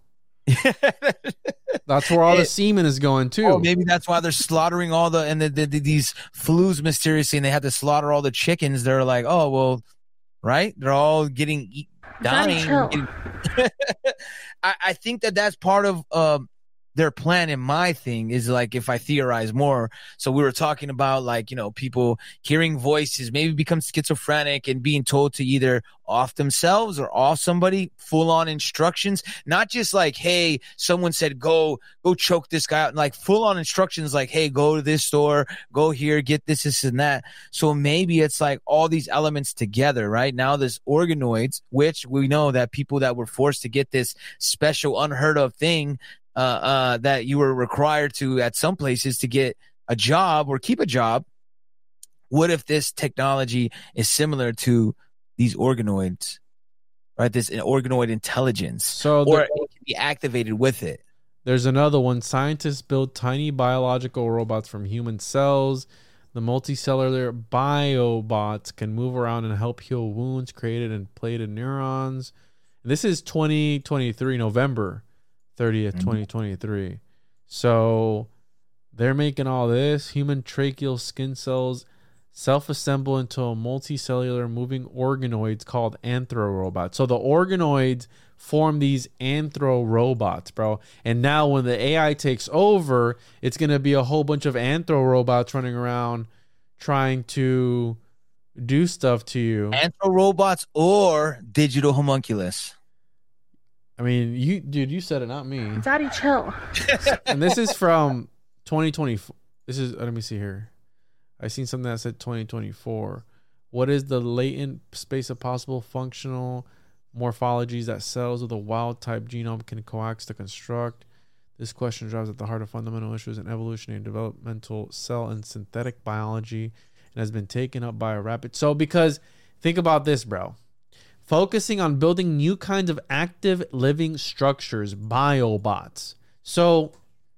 That's where all the It- semen is going too. Oh, maybe that's why they're slaughtering all the and the, the, the, these flus mysteriously, and they had to slaughter all the chickens. They're like, oh well, right? They're all getting eat, dying. Daddy, getting- I, I think that that's part of um, their plan. And my thing is like, if I theorize more, so we were talking about like, you know, people hearing voices, maybe become schizophrenic and being told to either off themselves or off somebody, full on instructions, not just like, hey, someone said, go, go choke this guy out, like full on instructions, like, hey, go to this store, go here, get this, this and that. So maybe it's like all these elements together, right? Now there's organoids, which we know that people that were forced to get this special unheard of thing, uh, uh, that you were required to at some places to get a job or keep a job. What if this technology is similar to these organoids, right? This organoid intelligence, So or the- it can be activated with it. There's another one. Scientists build tiny biological robots from human cells. The multicellular biobots can move around and help heal wounds created in plated neurons. This is twenty twenty-three, November thirtieth, twenty twenty-three. So they're making all this. Human tracheal skin cells self-assemble into a multicellular moving organoids called anthrorobots. So the organoids form these anthro robots, bro. And now when the A I takes over, it's going to be a whole bunch of anthro robots running around trying to do stuff to you. Anthro robots or digital homunculus. I mean, you, dude, you said it, not me. Daddy, chill. And this is from twenty twenty. This is, let me see here. I seen something that said twenty twenty-four. What is the latent space of possible functional morphologies that cells with a wild type genome can coax to construct? This question drives at the heart of fundamental issues in evolutionary and developmental cell and synthetic biology and has been taken up by a rapid. So, because think about this, bro. Focusing on building new kinds of active living structures, biobots. So,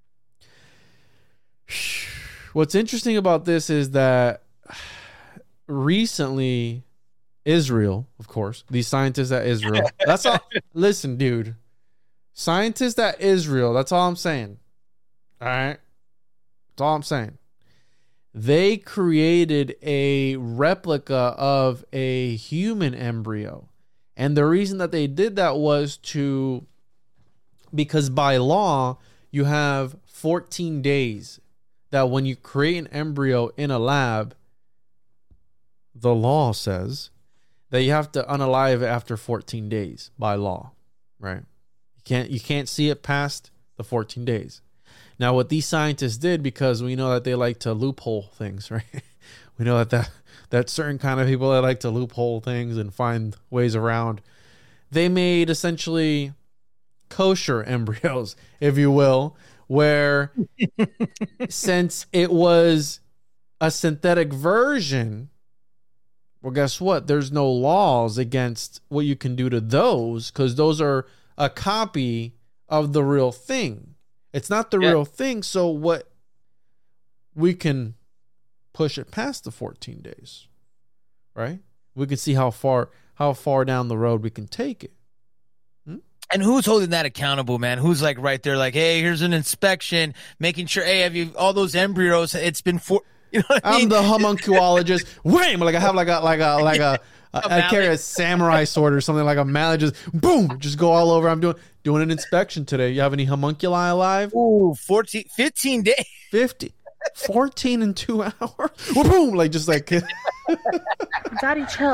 what's interesting about this is that recently, Israel, of course, these scientists at Israel, that's all. Listen, dude, scientists at Israel, that's all I'm saying. All right. That's all I'm saying. They created a replica of a human embryo. And the reason that they did that was to, because by law, you have fourteen days that when you create an embryo in a lab, the law says that you have to unalive it after fourteen days by law, right? You can't you can't see it past the fourteen days. Now, what these scientists did, because we know that they like to loophole things, right? We know that that, that certain kind of people that like to loophole things and find ways around. They made essentially kosher embryos, if you will, where since it was a synthetic version, well, guess what? There's no laws against what you can do to those because those are a copy of the real thing. It's not the yeah. real thing. So what we can push it past the fourteen days, right? We can see how far how far down the road we can take it. Hmm? And who's holding that accountable, man? Who's like right there, like, hey, here's an inspection, making sure, hey, have you all those embryos? It's been four. You know what I I'm mean? the homunculologist. Wham! Like I have like a like a like a, a I carry a samurai sword or something, like a mallet, just boom, just go all over. I'm doing doing an inspection today. You have any homunculi alive? Ooh, fourteen, fifteen days. fifty. fourteen in two hours. Boom! Like just like Daddy, chill.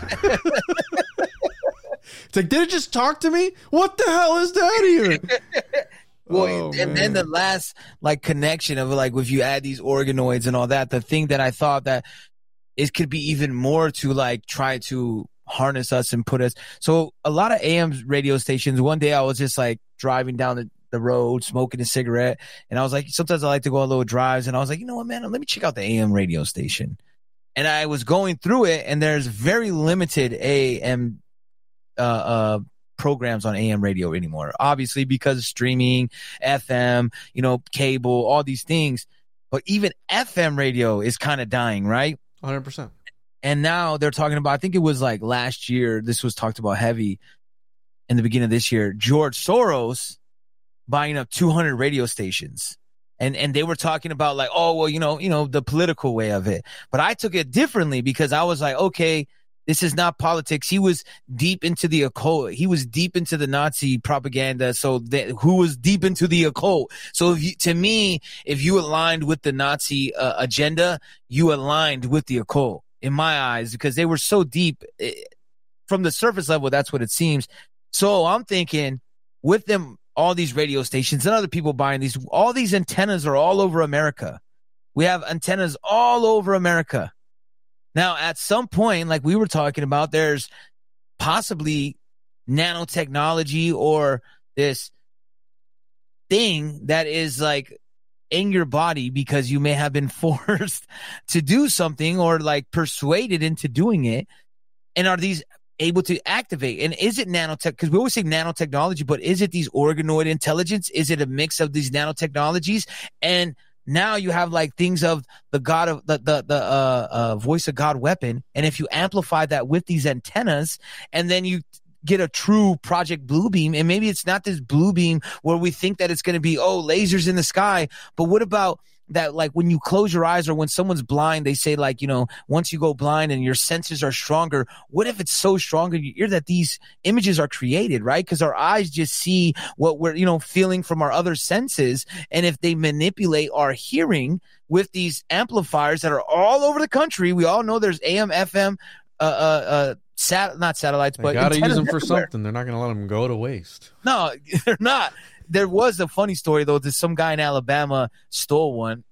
It's like, did it just talk to me? What the hell is that even? Well, oh, and man. then the last like connection of like if you add these organoids and all that, the thing that I thought that it could be even more to like try to harness us and put us. So a lot of A M radio stations. One day I was just like driving down the, the road, smoking a cigarette, and I was like, sometimes I like to go on little drives, and I was like, you know what, man, let me check out the A M radio station. And I was going through it, and there's very limited A M uh, uh, programs on A M radio anymore, obviously because of streaming, F M, you know, cable, all these things. But even F M radio is kind of dying, right? one hundred percent. And now they're talking about, I think it was like last year, this was talked about heavy in the beginning of this year, George Soros buying up two hundred radio stations. And and they were talking about like, oh, well, you know, you know, the political way of it. But I took it differently because I was like, okay, this is not politics. He was deep into the occult. He was deep into the Nazi propaganda. So that, who was deep into the occult? So if you, to me, if you aligned with the Nazi uh, agenda, you aligned with the occult in my eyes, because they were so deep it, from the surface level. That's what it seems. So I'm thinking with them, all these radio stations and other people buying these, all these antennas are all over America. We have antennas all over America. Now, at some point, like we were talking about, there's possibly nanotechnology or this thing that is like in your body because you may have been forced to do something or like persuaded into doing it. And are these able to activate? And is it nanotech? Because we always say nanotechnology, but is it these organoid intelligence? Is it a mix of these nanotechnologies? And now you have like things of the God of the, the, the, uh, uh, voice of God weapon. And if you amplify that with these antennas and then you get a true Project Bluebeam, and maybe it's not this blue beam where we think that it's going to be, oh, lasers in the sky. But what about that? Like when you close your eyes or when someone's blind, they say like, you know, once you go blind and your senses are stronger, what if it's so strong in your ear that these images are created, right? Because our eyes just see what we're, you know, feeling from our other senses. And if they manipulate our hearing with these amplifiers that are all over the country, we all know there's A M, F M, uh, uh, uh, sat not satellites, they but gotta use them for everywhere. something. They're not gonna let them go to waste. No, they're not. There was a funny story though that some guy in Alabama stole one.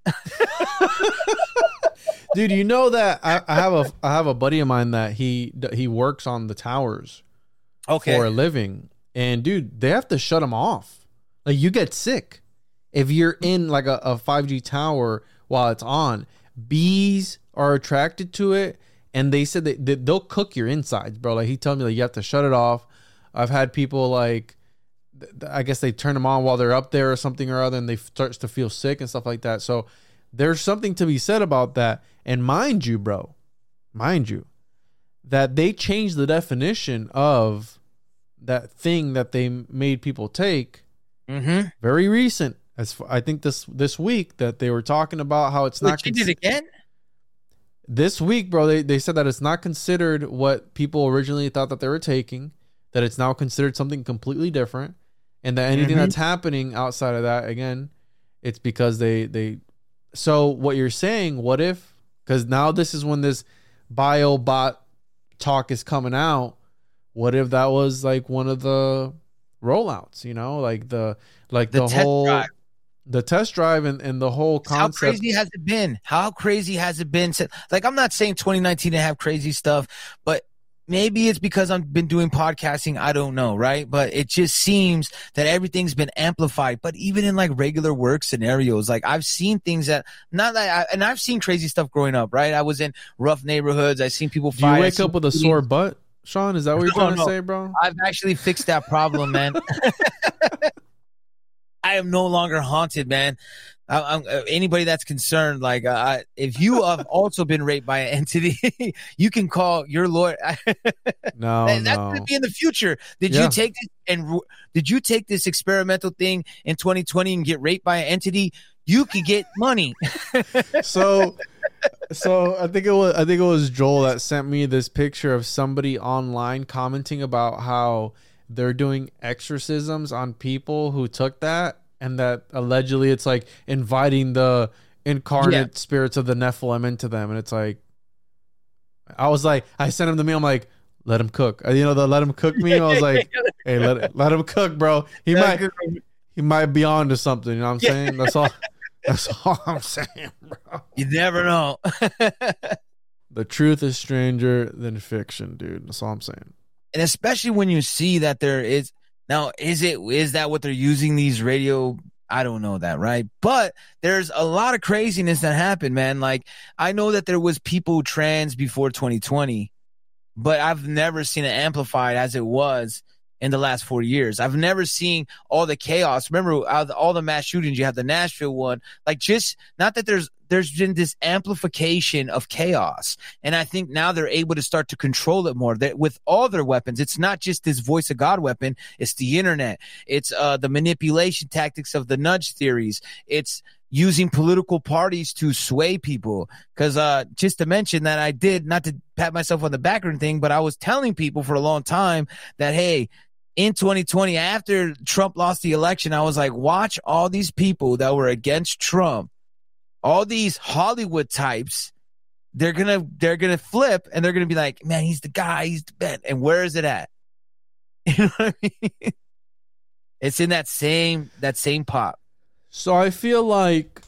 Dude, you know that I, I have a I have a buddy of mine that he he works on the towers Okay. for a living, and dude, they have to shut them off. Like you get sick if you're in like a, a five G tower while it's on. Bees are attracted to it, and they said that, that they'll cook your insides, bro. Like he told me like you have to shut it off. I've had people like, I guess they turn them on while they're up there or something or other, and they starts to feel sick and stuff like that. So there's something to be said about that. And mind you, bro, mind you, that they changed the definition of that thing that they made people take. Mm-hmm. Very recent. As I think this this week that they were talking about how it's Wait, not. you did it again? This week, bro, they, they said that it's not considered what people originally thought that they were taking, that it's now considered something completely different, and that anything Mm-hmm. that's happening outside of that, again, it's because they, they, so what you're saying, what if, because now this is when this BioBot talk is coming out, what if that was like one of the rollouts, you know, like the, like the, The test whole, drive. the test drive and, and the whole concept. How crazy has it been? How crazy has it been? Like, I'm not saying twenty nineteen didn't have crazy stuff, but maybe it's because I've been doing podcasting. I don't know, right? But it just seems that everything's been amplified. But even in like regular work scenarios, like I've seen things that not that, I, and I've seen crazy stuff growing up, right? I was in rough neighborhoods. I've seen people Do fight. you wake up with a sore butt, Sean? Is that what you're No, trying no. to say, bro? I've actually fixed that problem, man. I am no longer haunted, man. I, I'm, uh, anybody that's concerned, like, uh, I, if you have also been raped by an entity, you can call your lawyer. No, That- That's no. going to be in the future. Did Yeah. you take this and ru- did you take this experimental thing in twenty twenty and get raped by an entity? You could get money. so so I think it was I think it was Joel that sent me this picture of somebody online commenting about how they're doing exorcisms on people who took that, and that allegedly it's like inviting the incarnate Yeah. spirits of the Nephilim into them. And it's like, I was like, I sent him to me. I'm like, let him cook. You know, the let him cook me. I was like, hey, let let him cook, bro. He might he might be on to something. You know what I'm saying? That's all. That's all I'm saying, bro. You never know. The truth is stranger than fiction, dude. That's all I'm saying. And especially when you see that there is now, is it is that what they're using these radio? I don't know that, right? But there's a lot of craziness that happened, man. Like I know that there was people trans before twenty twenty, but I've never seen it amplified as it was in the last four years. I've never seen all the chaos. Remember out of all the mass shootings, you have the Nashville one. Like just not that there's there's been this amplification of chaos. And I think now they're able to start to control it more. That with all their weapons, it's not just this voice of God weapon. It's the internet. It's uh, the manipulation tactics of the nudge theories. It's using political parties to sway people. Because uh, just to mention that I did, not to pat myself on the back or anything, but I was telling people for a long time that, hey, in twenty twenty, after Trump lost the election, I was like, watch all these people that were against Trump, all these Hollywood types, they're gonna they're gonna flip and they're gonna be like, man, he's the guy, he's the best. And where is it at? You know what I mean? It's in that same that same pot. So I feel like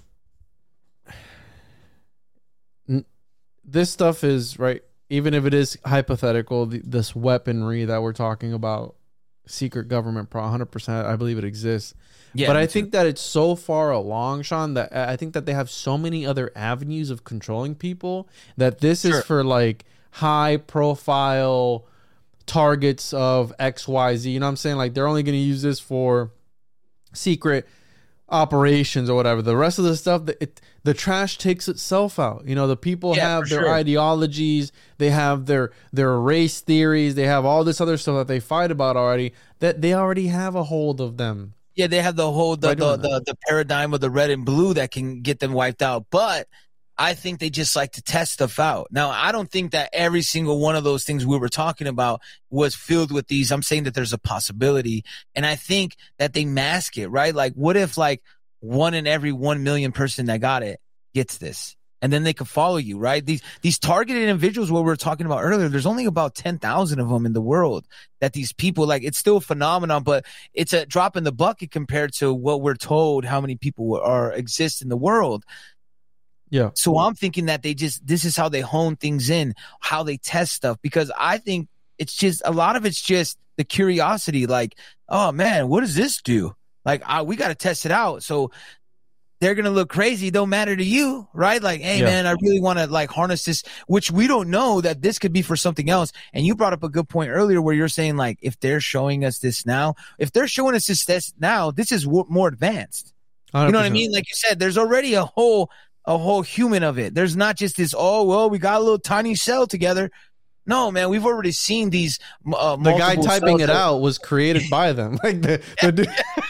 n- this stuff is right, even if it is hypothetical, th- this weaponry that we're talking about, secret government, pro one hundred percent, I believe it exists. Yeah, but me I too. think that it's so far along, Sean, that I think that they have so many other avenues of controlling people that this Sure. is for like high profile targets of X Y Z. You know what I'm saying? Like they're only going to use this for secret operations or whatever. The rest of the stuff, the, it, the trash takes itself out. You know, the people Yeah, have for their sure. ideologies, they have their their race theories, they have all this other stuff that they fight about already, that they already have a hold of them. Yeah, they have the whole the By the, doing the the paradigm of the red and blue that can get them wiped out. But I think they just like to test stuff out. Now, I don't think that every single one of those things we were talking about was filled with these. I'm saying that there's a possibility. And I think that they mask it, right? Like, what if like one in every one million person that got it gets this? And then they could follow you, right? These these targeted individuals, what we were talking about earlier, there's only about ten thousand of them in the world that these people, like, it's still a phenomenon, but it's a drop in the bucket compared to what we're told how many people are exist in the world. Yeah. So I'm thinking that they just, this is how they hone things in, how they test stuff, because I think it's just, a lot of it's just the curiosity, like, oh man, what does this do? Like, I, we got to test it out. So they're going to look crazy. It don't matter to you, right? Like, hey Yeah. man, I really want to like harness this, which we don't know that this could be for something else. And you brought up a good point earlier where you're saying like, if they're showing us this now, if they're showing us this, this now, this is w- more advanced. You know what I mean? Like you said, there's already a whole, a whole human of it. There's not just this, oh, well, we got a little tiny cell together. No, man, we've already seen these. Uh, The guy multiple typing cells it that- out was created by them. Like the the dude,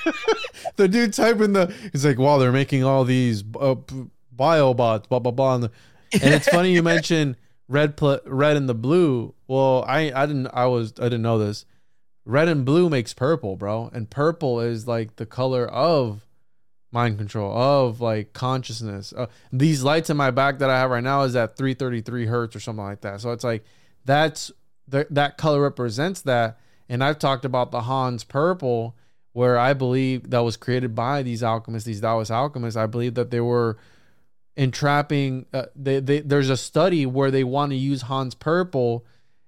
the dude typing the, he's like, wow, they're making all these uh, b- biobots, blah blah blah. And, the, and it's funny you mentioned red, pl- red and the blue. Well, I I didn't I was I didn't know this. Red and blue makes purple, bro, and purple is like the color of mind control, of like consciousness. Uh, these lights in my back that I have right now is at three thirty-three hertz or something like that. So it's like that's the, that color represents that. And I've talked about the Hans purple, where I believe that was created by these alchemists, these Taoist alchemists. I believe that they were entrapping. Uh, they, they there's a study where they want to use Hans purple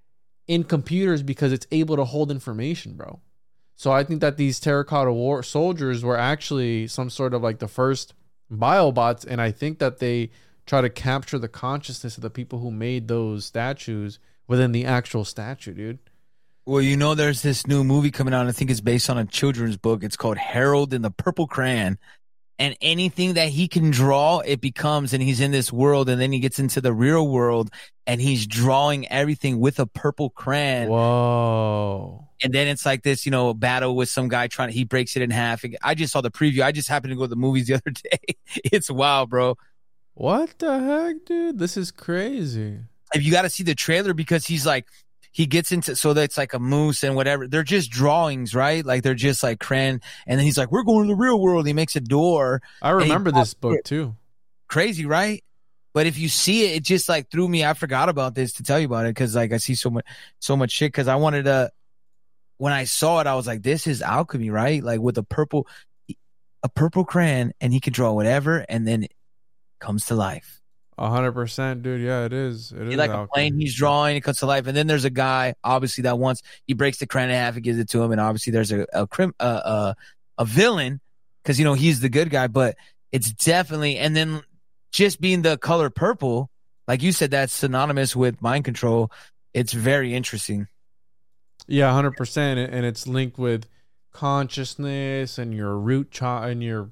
in computers because it's able to hold information, bro. So I think that these terracotta war soldiers were actually some sort of like the first biobots, and I think that they try to capture the consciousness of the people who made those statues within the actual statue, dude. Well, you know, there's this new movie coming out. I think it's based on a children's book. It's called Harold and the Purple Crayon. And anything that he can draw, it becomes, and he's in this world, and then he gets into the real world, and he's drawing everything with a purple crayon. Whoa. And then it's like this, you know, battle with some guy trying to, he breaks it in half. I just saw the preview. I just happened to go to the movies the other day. It's wild, bro. What the heck, dude? This is crazy. If you got to see the trailer, because he's like, he gets into, so that's like a moose and whatever. They're just drawings, right? Like they're just like crayon. And then he's like, we're going to the real world. He makes a door. I remember this book too. Crazy, right? But if you see it, it just like threw me. I forgot about this to tell you about it because like I see so much, so much shit. Because I wanted to, when I saw it, I was like, this is alchemy, right? Like with a purple, a purple crayon, and he can draw whatever, and then it comes to life. A hundred percent, dude. Yeah, it is. It is like alchemy. A plane he's drawing, it comes to life. And then there's a guy, obviously, that once he breaks the crayon in half, he gives it to him, and obviously there's a a crim, uh, uh, a villain because you know he's the good guy. But it's definitely, and then just being the color purple, like you said, that's synonymous with mind control. It's very interesting. Yeah, a hundred percent, and it's linked with consciousness and your root chakra and your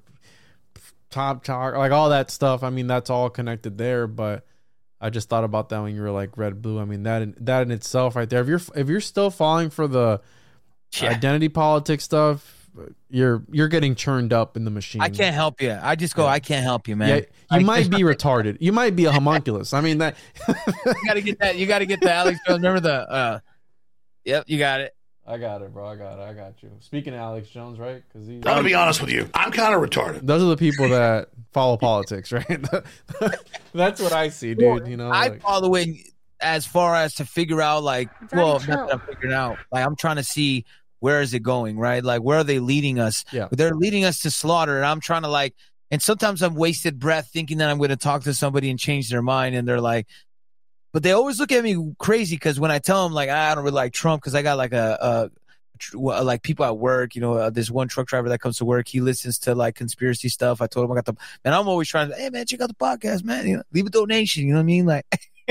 top chakra, like all that stuff. I mean, that's all connected there. But I just thought about that when you were like red, blue. I mean, that in, that in itself, right there. If you're if you're still falling for the yeah. identity politics stuff, you're you're getting churned up in the machine. I can't help you. I just go, yeah. I can't help you, man. Yeah, you I, might be retarded. You might be a homunculus. I mean that. you gotta get that. You gotta get the Alex Jones. Remember the. uh Yep, you got it. I got it, bro. I got it. I got you. Speaking of Alex Jones, right? Because I'm gonna be honest with you. I'm kind of retarded. Those are the people that follow politics, right? That's what I see, dude. You know, I like, follow it as far as to figure out, like, well, not that I'm figuring out. Like, I'm trying to see where is it going, right? Like, where are they leading us? Yeah, they're leading us to slaughter, and I'm trying to like. And sometimes I'm wasted breath thinking that I'm going to talk to somebody and change their mind, and they're like. But they always look at me crazy because when I tell them, like, I don't really like Trump because I got, like, a, a like, people at work, you know, uh, this one truck driver that comes to work, he listens to, like, conspiracy stuff. I told him I got the – and I'm always trying to – hey, man, check out the podcast, man. You know, leave a donation. You know what I mean? Like,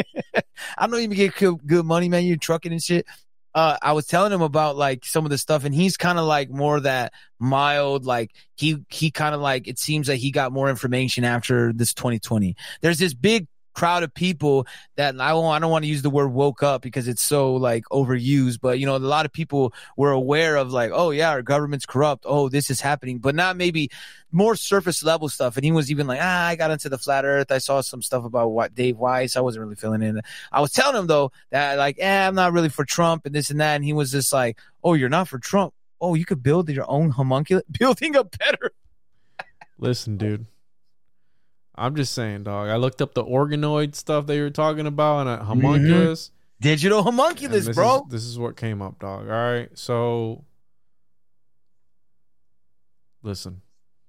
I don't even get good money, man. You're trucking and shit. Uh, I was telling him about, like, some of the stuff, and he's kind of, like, more that mild, like, he, he kind of, like – it seems like he got more information after this twenty twenty. There's this big – crowd of people that I don't, I don't want to use the word woke up because it's so like overused, but you know, a lot of people were aware of like, oh yeah, our government's corrupt. Oh, this is happening, but not maybe more surface level stuff. And he was even like, ah, I got into the flat earth. I saw some stuff about what Dave Weiss. I wasn't really feeling it. I was telling him though that like, eh, I'm not really for Trump and this and that. And he was just like, oh, you're not for Trump. Oh, you could build your own homunculus, building a better. Listen, dude. I'm just saying, dog. I looked up the organoid stuff they were talking about and a homunculus. Mm-hmm. Digital homunculus, this bro. Is, this is what came up, dog. All right. So, listen.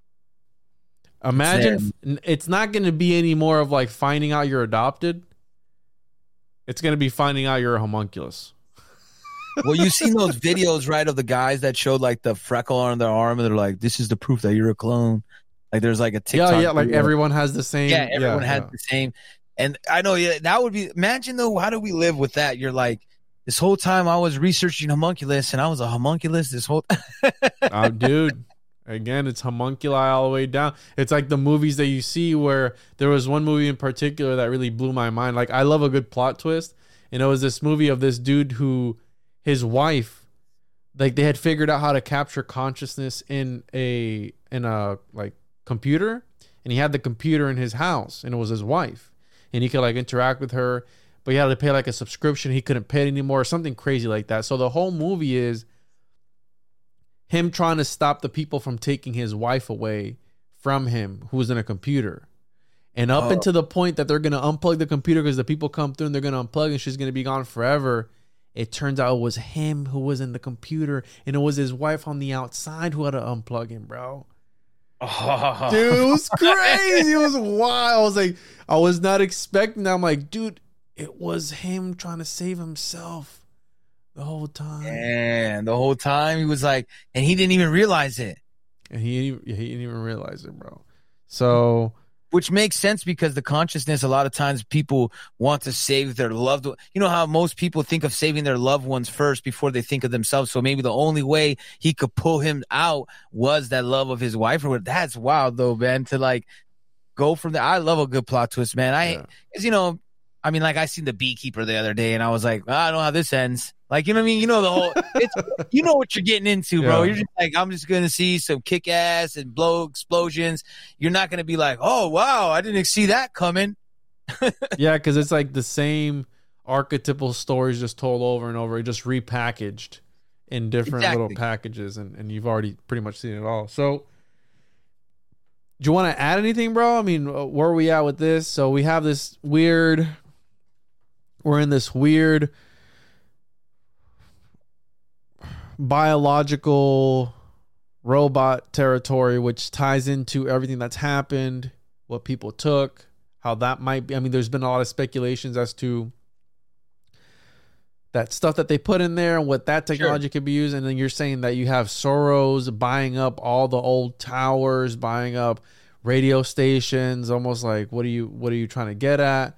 Imagine it's, it's not going to be any more of like finding out you're adopted. It's going to be finding out you're a homunculus. Well, you've seen those videos, right, of the guys that showed like the freckle on their arm and they're like, this is the proof that you're a clone. Like there's like a TikTok. Yeah, yeah, like video. everyone has the same. Yeah, everyone yeah, has yeah. the same. And I know, yeah, that would be, imagine though, how do we live with that? You're like, this whole time I was researching homunculus and I was a homunculus this whole time. Oh, dude. Again, it's homunculi all the way down. It's like the movies that you see where there was one movie in particular that really blew my mind. Like I love a good plot twist. And it was this movie of this dude who, his wife, like they had figured out how to capture consciousness in a, in a like, computer, and he had the computer in his house and it was his wife and he could like interact with her, but he had to pay like a subscription. He couldn't pay it anymore or something crazy like that. So the whole movie is him trying to stop the people from taking his wife away from him who's in a computer, and up oh. until the point that they're going to unplug the computer because the people come through and they're going to unplug and she's going to be gone forever. It turns out it was him who was in the computer and it was his wife on the outside who had to unplug him, bro. Oh. Dude, it was crazy. It was wild. I was like, I was not expecting that. I'm like, dude, it was him trying to save himself. The whole time. And the whole time he was like, and he didn't even realize it. And he, he didn't even realize it, bro. So... Which makes sense because the consciousness, a lot of times people want to save their loved one. You know how most people think of saving their loved ones first before they think of themselves. So maybe the only way he could pull him out was that love of his wife. Or that's wild though, man, to like go from there. I love a good plot twist, man. I, yeah. Cause you know, I mean, like I seen The Beekeeper the other day and I was like, oh, I don't know how this ends. Like, you know what I mean? You know, the whole, it's, you know what you're getting into, bro. Yeah. You're just like, I'm just going to see some kick ass and blow explosions. You're not going to be like, oh, wow, I didn't see that coming. Yeah. Cause it's like the same archetypal stories just told over and over, just repackaged in different exactly. little packages. And, and you've already pretty much seen it all. So do you want to add anything, bro? I mean, where are we at with this? So we have this weird, we're in this weird biological robot territory, which ties into everything that's happened, what people took, how that might be. I mean, there's been a lot of speculations as to that stuff that they put in there and what that technology sure. could be used. And then you're saying that you have Soros buying up all the old towers, buying up radio stations, almost like, what are you, what are you trying to get at?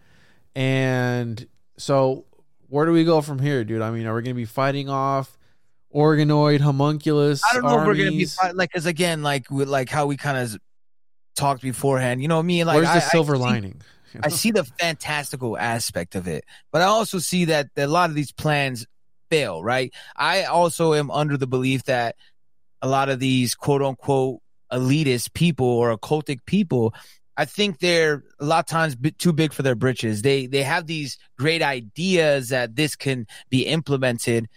And so where do we go from here, dude? I mean, are we going to be fighting off organoid homunculus I don't know armies? if we're going to be fighting, like, because again, like, with, like how we kind of talked beforehand, you know, me and like, where's the I, silver I see, lining? You know? I see the fantastical aspect of it, but I also see that, that a lot of these plans fail, right? I also am under the belief that a lot of these quote unquote elitist people or occultic people, I think they're a lot of times bit too big for their britches. They they have these great ideas that this can be implemented.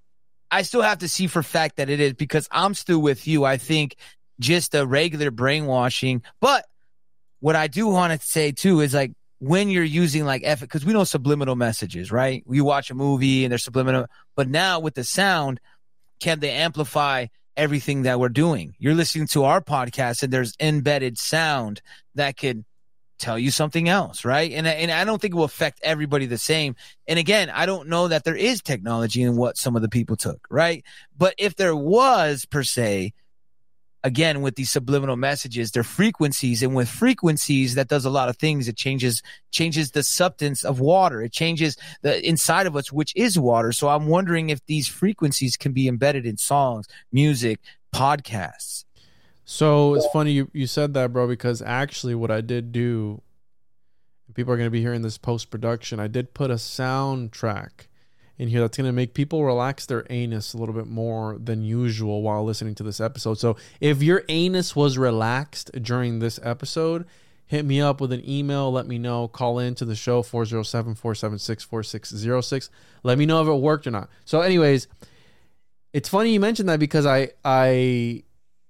I still have to see for fact that it is, because I'm still with you. I think just a regular brainwashing. But what I do want to say too is, like, when you're using like F, because we know subliminal messages, right? We watch a movie and they're subliminal, but now with the sound, can they amplify everything that we're doing? You're listening to our podcast and there's embedded sound that could tell you something else, right? And, and I don't think it will affect everybody the same. And again, I don't know that there is technology in what some of the people took, right? But if there was, per se, again, with these subliminal messages, they're frequencies, and with frequencies, that does a lot of things. It changes changes the substance of water. It changes the inside of us, which is water. So I'm wondering if these frequencies can be embedded in songs, music, podcasts. So it's funny you, you said that, bro, because actually what I did do, people are going to be hearing this post-production, I did put a soundtrack in here that's going to make people relax their anus a little bit more than usual while listening to this episode. So if your anus was relaxed during this episode, hit me up with an email. Let me know. Call in to the show, four oh seven, four seven six, four six oh six. Let me know if it worked or not. So anyways, it's funny you mentioned that, because I I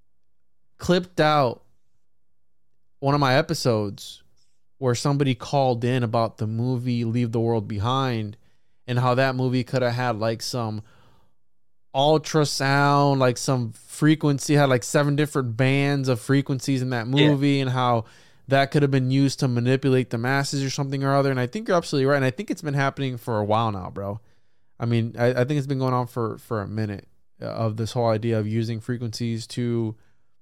clipped out one of my episodes where somebody called in about the movie Leave the World Behind, and how that movie could have had like some ultrasound, like some frequency, had like seven different bands of frequencies in that movie, yeah. and how that could have been used to manipulate the masses or something or other. And I think you're absolutely right. And I think it's been happening for a while now, bro. I mean, I, I think it's been going on for, for a minute, of this whole idea of using frequencies to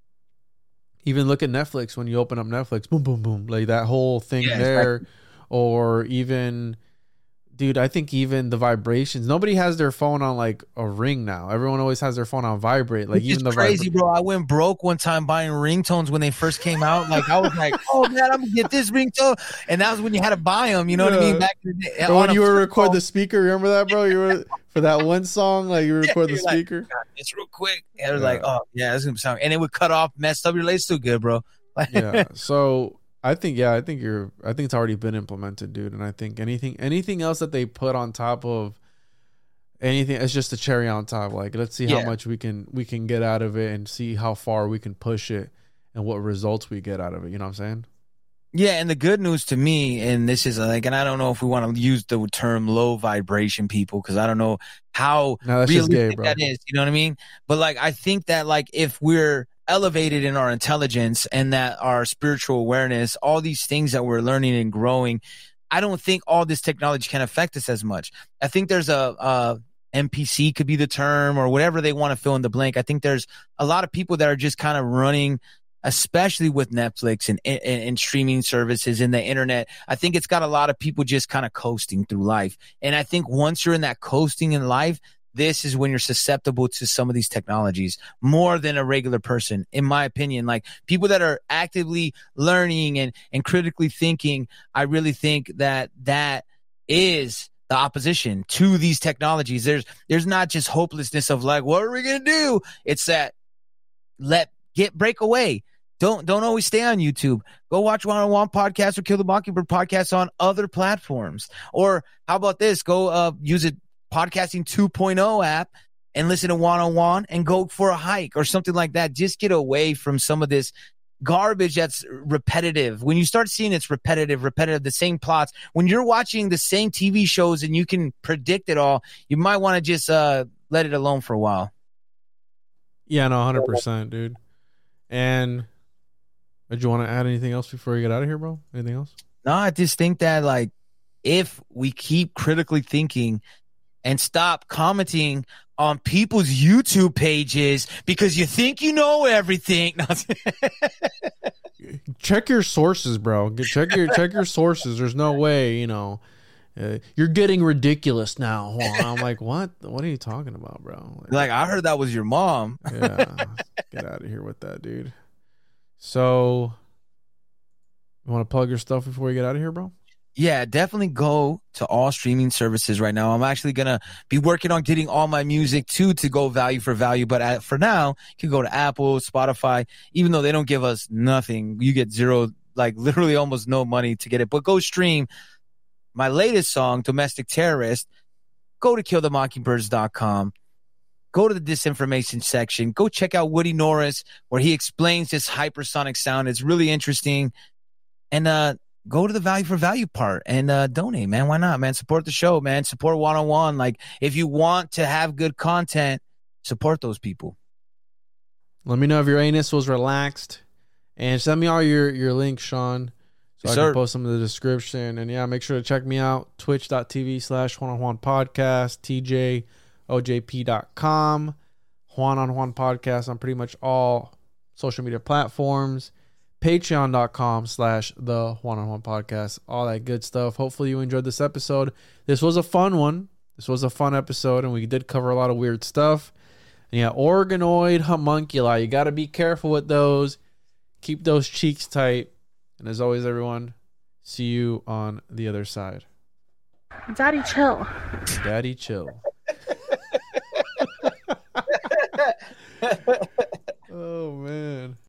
even look at Netflix. When you open up Netflix, boom, boom, boom, like that whole thing yeah, there, exactly. Or even, dude, I think even the vibrations. Nobody has their phone on like a ring now. Everyone always has their phone on vibrate. Like, it's even the crazy, vibra- bro. I went broke one time buying ringtones when they first came out. Like, I was like, oh man, I'm gonna get this ringtone, and that was when you had to buy them. You know yeah. what I mean? Back in the day, when you would record phone. the speaker. Remember that, bro? You were for that one song, like you would record yeah, the speaker. Like, it's real quick. And it was yeah. like, oh yeah, it's gonna sound, and it would cut off, messed up your legs. Still good, bro. Yeah. So I think, yeah, I think you're, I think it's already been implemented, dude. And I think anything, anything else that they put on top of anything, it's just a cherry on top. Like, let's see yeah. how much we can, we can get out of it, and see how far we can push it and what results we get out of it. You know what I'm saying? Yeah. And the good news to me, and this is like, and I don't know if we want to use the term low vibration people, because I don't know how no, that's just gay, bro. that is. You know what I mean? But like, I think that like if we're elevated in our intelligence and that our spiritual awareness, all these things that we're learning and growing, I don't think all this technology can affect us as much. I think there's a, a N P C could be the term, or whatever they want to fill in the blank. I think there's a lot of people that are just kind of running, especially with Netflix and, and, and streaming services and the internet. I think it's got a lot of people just kind of coasting through life. And I think once you're in that coasting in life, this is when you're susceptible to some of these technologies more than a regular person, in my opinion. Like people that are actively learning and, and critically thinking, I really think that that is the opposition to these technologies. There's, there's not just hopelessness of like, what are we going to do? It's that let get break away. Don't, don't always stay on YouTube. Go watch One on One podcast or Kill the Mockingbird podcast on other platforms. Or how about this? Go, uh, use a podcasting two point oh app and listen to One on One and go for a hike or something like that. Just get away from some of this garbage that's repetitive. When you start seeing it's repetitive, repetitive, the same plots, when you're watching the same T V shows and you can predict it all, you might want to just uh, let it alone for a while. Yeah, no, one hundred percent, dude. And did you want to add anything else before we get out of here, bro? Anything else? No, I just think that like if we keep critically thinking and stop commenting on people's YouTube pages because you think you know everything. Check your sources, bro. Check your check your sources. There's no way, you know, uh, you're getting ridiculous now. I'm like, what? What are you talking about, bro? Like, like I heard that was your mom. Yeah, get out of here with that, dude. So, you want to plug your stuff before we get out of here, bro? Yeah, definitely go to all streaming services right now. I'm actually going to be working on getting all my music too to go value for value. But at, for now, you can go to Apple, Spotify, even though they don't give us nothing. You get zero, like literally almost no money to get it. But go stream my latest song, Domestic Terrorist. Go to kill the mockingbirds dot com. Go to the disinformation section. Go check out Woody Norris, where he explains this hypersonic sound. It's really interesting. And, uh, go to the value for value part and uh, donate, man. Why not, man? Support the show, man. Support One on One. Like, if you want to have good content, support those people. Let me know if your anus was relaxed, and send me all your, your links, Sean, so yes, I can sir. post them in the description. And yeah, make sure to check me out, twitch.tv slash one on one podcast, T J O J P dot com, Juan on Juan podcast on pretty much all social media platforms. Patreon.com slash the one on one podcast, all that good stuff. Hopefully you enjoyed this episode. This was a fun one. This was a fun episode, and we did cover a lot of weird stuff. And yeah, organoid homunculi. You got to be careful with those. Keep those cheeks tight. And as always, everyone, see you on the other side. Daddy, chill. Daddy, chill. Oh, man.